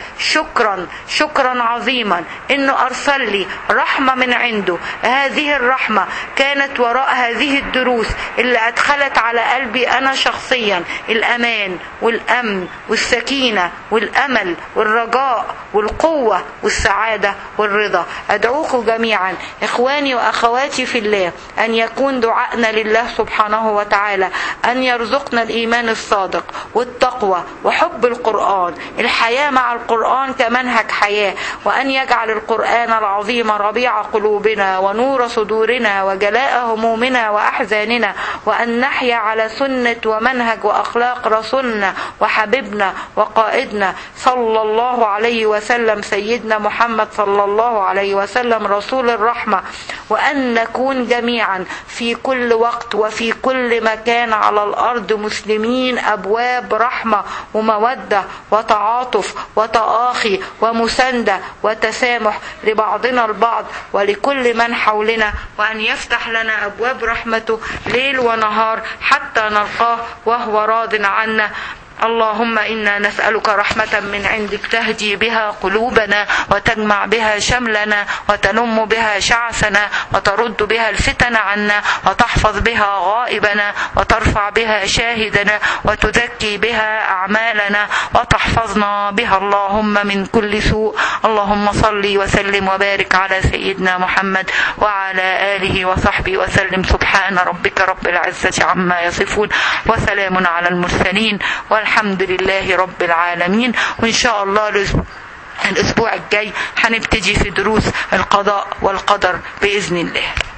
شكرا عظيما إنه أرسل لي رحمة من عنده. هذه الرحمة كانت وراء هذه الدروس اللي أدخلت على قلبي أنا شخصيا الأمان والأمن والسكينة والأمل والرجاء والقوة والسعادة والرضا. أدعوكم جميعا إخواني وأخواتي في الله أن يكون دعائنا لله سبحانه وتعالى أن يرزقنا الإيمان الصادق والتقوى وحب القرآن، الحياة مع القرآن كمنهج حياة، وأن يجعل القرآن العظيم ربيع قلوبنا ونور صدورنا وجلاء همومنا وأحزاننا، وأن نحيا على سنة ومنهج وأخلاق رسولنا وحبيبنا وقائدنا صلى الله عليه وسلم سيدنا محمد صلى الله عليه وسلم رسول الرحمة. وأن نكون جميعا في كل وقت وفي كل مكان على الأرض مسلمين أبواب رحمة ومودة وتعاطف وتآخي ومساندة وتسامح لبعضنا البعض ولكل من حولنا، وأن يفتح لنا أبواب رحمته ليل ونهار حتى نلقاه وهو راض عنا. اللهم إنا نسألك رحمة من عندك تهدي بها قلوبنا وتجمع بها شملنا وتلم بها شعثنا وترد بها الفتن عنا وتحفظ بها غائبنا وترفع بها شاهدنا وتزكي بها أعمالنا وتحفظنا بها اللهم من كل سوء. اللهم صل وسلم وبارك على سيدنا محمد وعلى آله وصحبه وسلم. سبحان ربك رب العزة عما يصفون وسلام على المرسلين والحمد لله رب العالمين. وإن شاء الله الأسبوع الجاي هنبتدي في دروس القضاء والقدر بإذن الله.